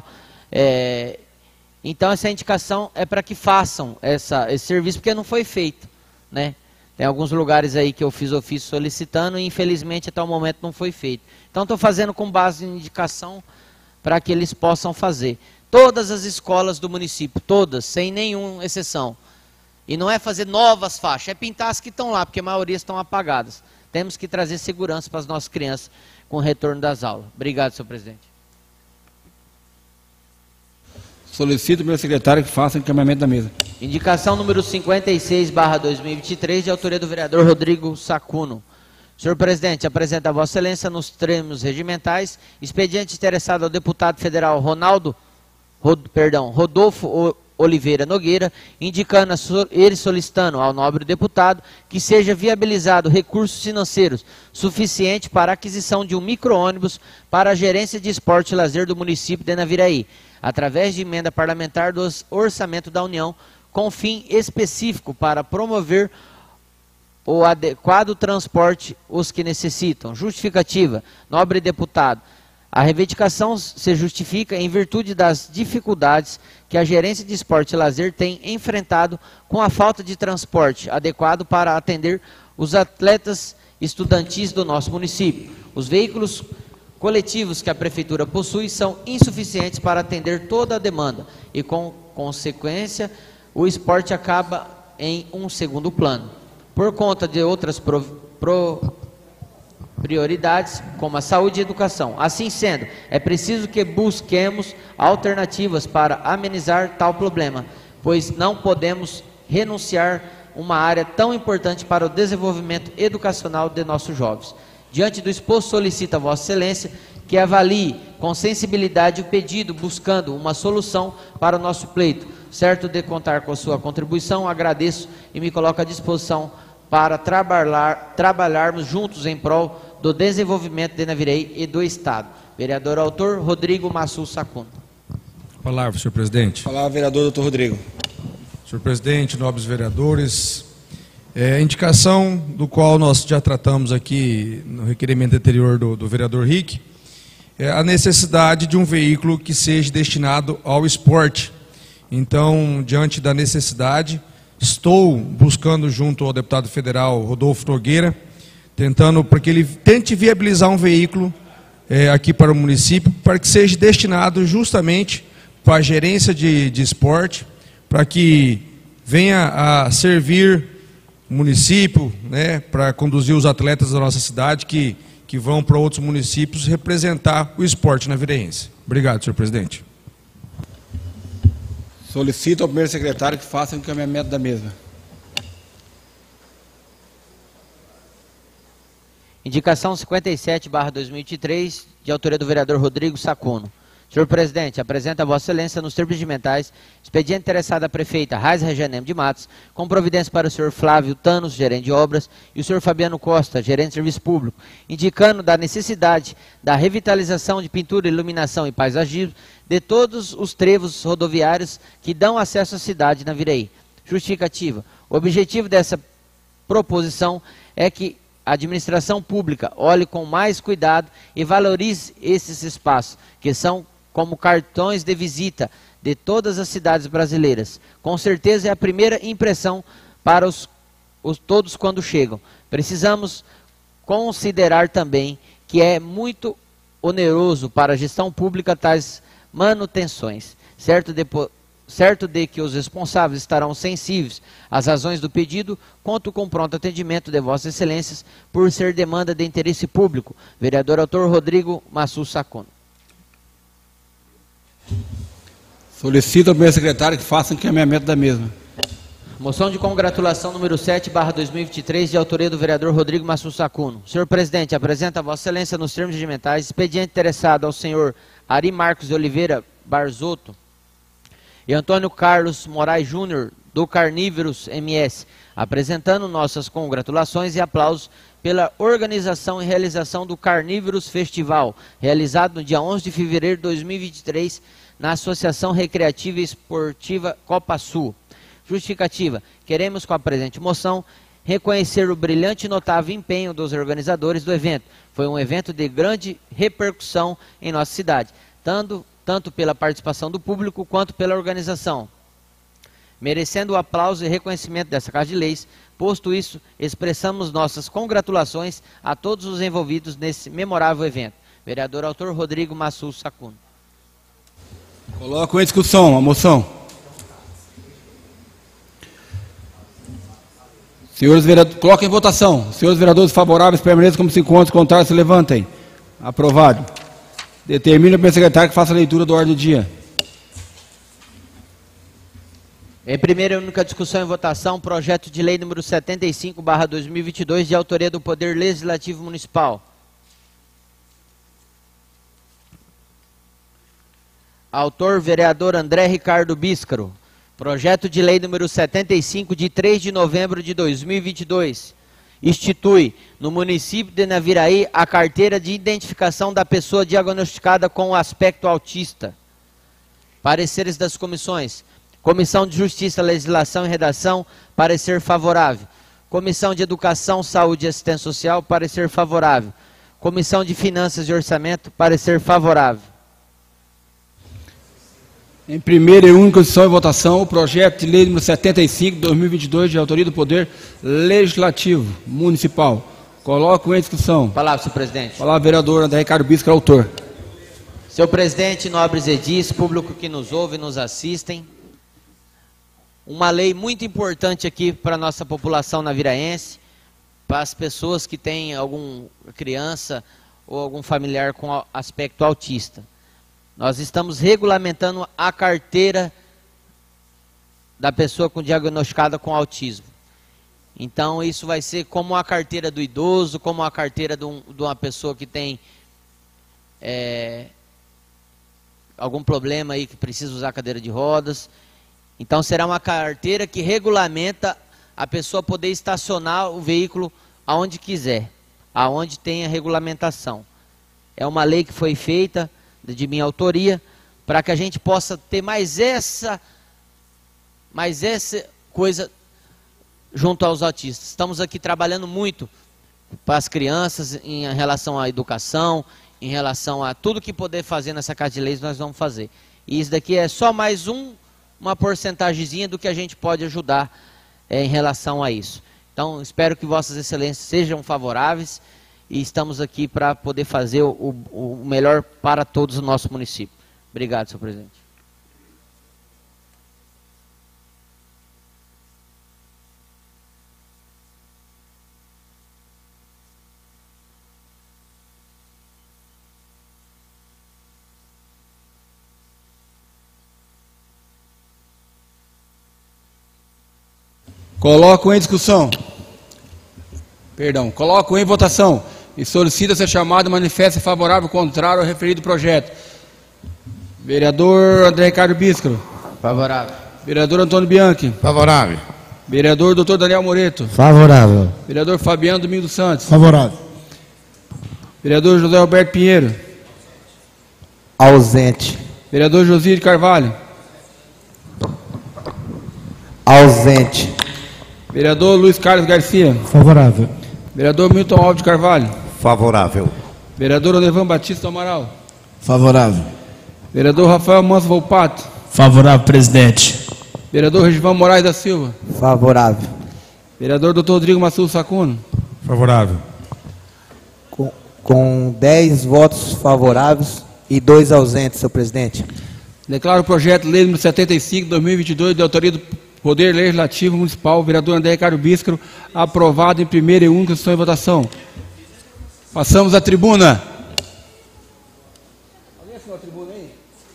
Então essa indicação é para que façam esse serviço, porque não foi feito, né? Tem alguns lugares aí que eu fiz ofício solicitando e infelizmente até o momento não foi feito. Então estou fazendo com base em indicação para que eles possam fazer. Todas as escolas do município, todas, sem nenhuma exceção. E não é fazer novas faixas, é pintar as que estão lá, porque a maioria estão apagadas. Temos que trazer segurança para as nossas crianças com o retorno das aulas. Obrigado, senhor presidente. Solicito ao meu secretário que faça o encaminhamento da mesa. Indicação número 56/2023, de autoria do vereador Rodrigo Sacuno. Senhor presidente, apresenta a Vossa Excelência nos termos regimentais, expediente interessado ao deputado federal Rodolfo Oliveira Nogueira, indicando ele solicitando ao nobre deputado que seja viabilizado recursos financeiros suficientes para a aquisição de um micro-ônibus para a gerência de esporte e lazer do município de Naviraí, através de emenda parlamentar do orçamento da União, com fim específico para promover o adequado transporte os que necessitam. Justificativa, nobre deputado. A reivindicação se justifica em virtude das dificuldades que a gerência de esporte e lazer tem enfrentado com a falta de transporte adequado para atender os atletas estudantis do nosso município. Os veículos coletivos que a prefeitura possui são insuficientes para atender toda a demanda e, com consequência, o esporte acaba em um segundo plano, por conta de outras prioridades, como a saúde e a educação. Assim sendo, é preciso que busquemos alternativas para amenizar tal problema, pois não podemos renunciar a uma área tão importante para o desenvolvimento educacional de nossos jovens. Diante do exposto, solicita a Vossa Excelência que avalie com sensibilidade o pedido, buscando uma solução para o nosso pleito. Certo de contar com a sua contribuição, agradeço e me coloco à disposição para trabalharmos juntos em prol do desenvolvimento de Naviraí e do Estado. Vereador autor, Rodrigo Massu Sacuno. Palavra, senhor presidente. Palavra, vereador doutor Rodrigo. Senhor presidente, nobres vereadores, indicação do qual nós já tratamos aqui no requerimento anterior do vereador Rick, é a necessidade de um veículo que seja destinado ao esporte. Então, diante da necessidade, estou buscando junto ao deputado federal Rodolfo Nogueira, tentando para que ele tente viabilizar um veículo aqui para o município, para que seja destinado justamente para a gerência de esporte, para que venha a servir o município, né, para conduzir os atletas da nossa cidade que vão para outros municípios representar o esporte naviraense. Obrigado, senhor presidente. Solicito ao primeiro secretário que faça o encaminhamento da mesa. Indicação 57/2023, de autoria do vereador Rodrigo Sacuno. Senhor presidente, apresenta a Vossa Excelência nos termos regimentais, expediente interessado à prefeita Raiz Regenem de Matos, com providência para o senhor Flávio Tanos, gerente de obras, e o senhor Fabiano Costa, gerente de serviço público, indicando da necessidade da revitalização de pintura, iluminação e paisagismo de todos os trevos rodoviários que dão acesso à cidade de Naviraí. Justificativa. O objetivo dessa proposição é que a administração pública olhe com mais cuidado e valorize esses espaços, que são como cartões de visita de todas as cidades brasileiras. Com certeza é a primeira impressão para todos quando chegam. Precisamos considerar também que é muito oneroso para a gestão pública tais manutenções, certo de que os responsáveis estarão sensíveis às razões do pedido, conto com pronto atendimento de Vossas Excelências por ser demanda de interesse público. Vereador autor Rodrigo Massu Sacuno. Solicito ao primeiro secretário que faça o encaminhamento da mesma. Moção de congratulação número 7/2023, de autoria do vereador Rodrigo Massu Sacuno. Senhor presidente, apresenta a Vossa Excelência nos termos regimentais expediente interessado ao senhor Ari Marcos de Oliveira Barzotto e Antônio Carlos Moraes Júnior, do Carnívoros MS, apresentando nossas congratulações e aplausos pela organização e realização do Carnívoros Festival, realizado no dia 11 de fevereiro de 2023, na Associação Recreativa e Esportiva Copa Sul. Justificativa. Queremos, com a presente moção, reconhecer o brilhante e notável empenho dos organizadores do evento. Foi um evento de grande repercussão em nossa cidade, tanto pela participação do público quanto pela organização. merecendo o aplauso e reconhecimento dessa Casa de Leis. Posto isso, expressamos nossas congratulações a todos os envolvidos nesse memorável evento. Vereador autor Rodrigo Massul Sacuno. Coloco em discussão a moção. Senhores vereadores, coloca em votação. Senhores vereadores favoráveis permaneçam como se encontram, contrários se levantem. Aprovado. Determina para o secretário que faça a leitura do ordem do dia. Em primeira e única discussão e votação, projeto de lei número 75/2022, de autoria do Poder Legislativo Municipal. Autor, vereador André Ricardo Bíscaro. Projeto de lei número 75, de 3 de novembro de 2022. Institui, no município de Naviraí, a carteira de identificação da pessoa diagnosticada com o aspecto autista. Pareceres das comissões. Comissão de Justiça, Legislação e Redação, parecer favorável. Comissão de Educação, Saúde e Assistência Social, parecer favorável. Comissão de Finanças e Orçamento, parecer favorável. Em primeira e única discussão e votação, o projeto de lei número 75, 2022, de autoria do Poder Legislativo Municipal. Coloco em discussão. Palavra, senhor presidente. Palavra, vereador André Ricardo Bíscaro, autor. Senhor presidente, nobres edis, público que nos ouve e nos assistem, uma lei muito importante aqui para a nossa população naviraense, para as pessoas que têm alguma criança ou algum familiar com aspecto autista. Nós estamos regulamentando a carteira da pessoa diagnosticada com autismo. Então isso vai ser como a carteira do idoso, como a carteira de uma pessoa que tem algum problema aí que precisa usar cadeira de rodas. Então será uma carteira que regulamenta a pessoa poder estacionar o veículo aonde quiser, aonde tenha regulamentação. É uma lei que foi feita de minha autoria, para que a gente possa ter mais essa coisa junto aos autistas. Estamos aqui trabalhando muito para as crianças em relação à educação, em relação a tudo que poder fazer nessa Casa de Leis, nós vamos fazer. E isso daqui é só mais uma porcentagemzinha do que a gente pode ajudar em relação a isso. Então, espero que vossas excelências sejam favoráveis e estamos aqui para poder fazer o melhor para todos o nosso município. Obrigado, senhor presidente. Coloco em discussão. Coloco em votação. E solicita ser chamado manifesto favorável contrário ao referido projeto. Vereador André Ricardo Bíscaro. Favorável. Vereador Antônio Bianchi. Favorável. Vereador Dr. Daniel Moreto. Favorável. Vereador Fabiano Domingos Santos. Favorável. Vereador José Alberto Pinheiro. Ausente. Vereador Josir de Carvalho. Ausente. Vereador Luiz Carlos Garcia. Favorável. Vereador Milton Alves de Carvalho. Favorável. Vereador Onevan Batista Amaral. Favorável. Vereador Rafael Manso Volpato. Favorável, presidente. Vereador Regivan Moraes da Silva. Favorável. Vereador Dr. Rodrigo Massul Sacuno. Favorável. Com 10 votos favoráveis e 2 ausentes, senhor presidente. Declaro o projeto de lei número 75, 2022, de autoria do Poder Legislativo Municipal, vereador André Ricardo Bíscaro, aprovado em primeira e única sessão em votação. Passamos à tribuna. Alguém assinou a tribuna aí?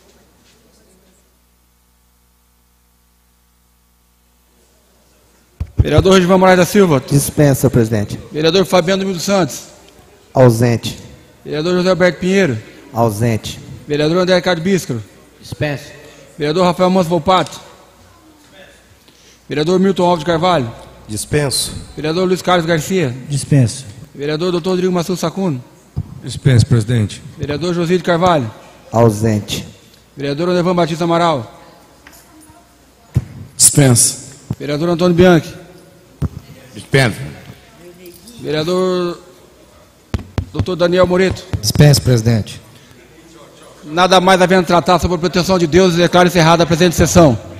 Vereador Regivan Moraes da Silva. Dispensa, senhor presidente. Vereador Fabiano Domingos Santos. Ausente. Vereador José Alberto Pinheiro. Ausente. Vereador André Ricardo Bíscaro. Dispensa. Vereador Rafael Manso Volpato. Vereador Milton Alves de Carvalho. Dispenso. Vereador Luiz Carlos Garcia. Dispenso. Vereador Dr. Rodrigo Massul Sacuno. Dispensa, presidente. Vereador José de Carvalho. Ausente. Vereador Onevan Batista Amaral. Dispensa. Vereador Antônio Bianchi. Dispensa. Vereador Dr. Daniel Moreto. Dispensa, presidente. Nada mais havendo tratar sobre a proteção de Deus, declaro encerrada a presente sessão.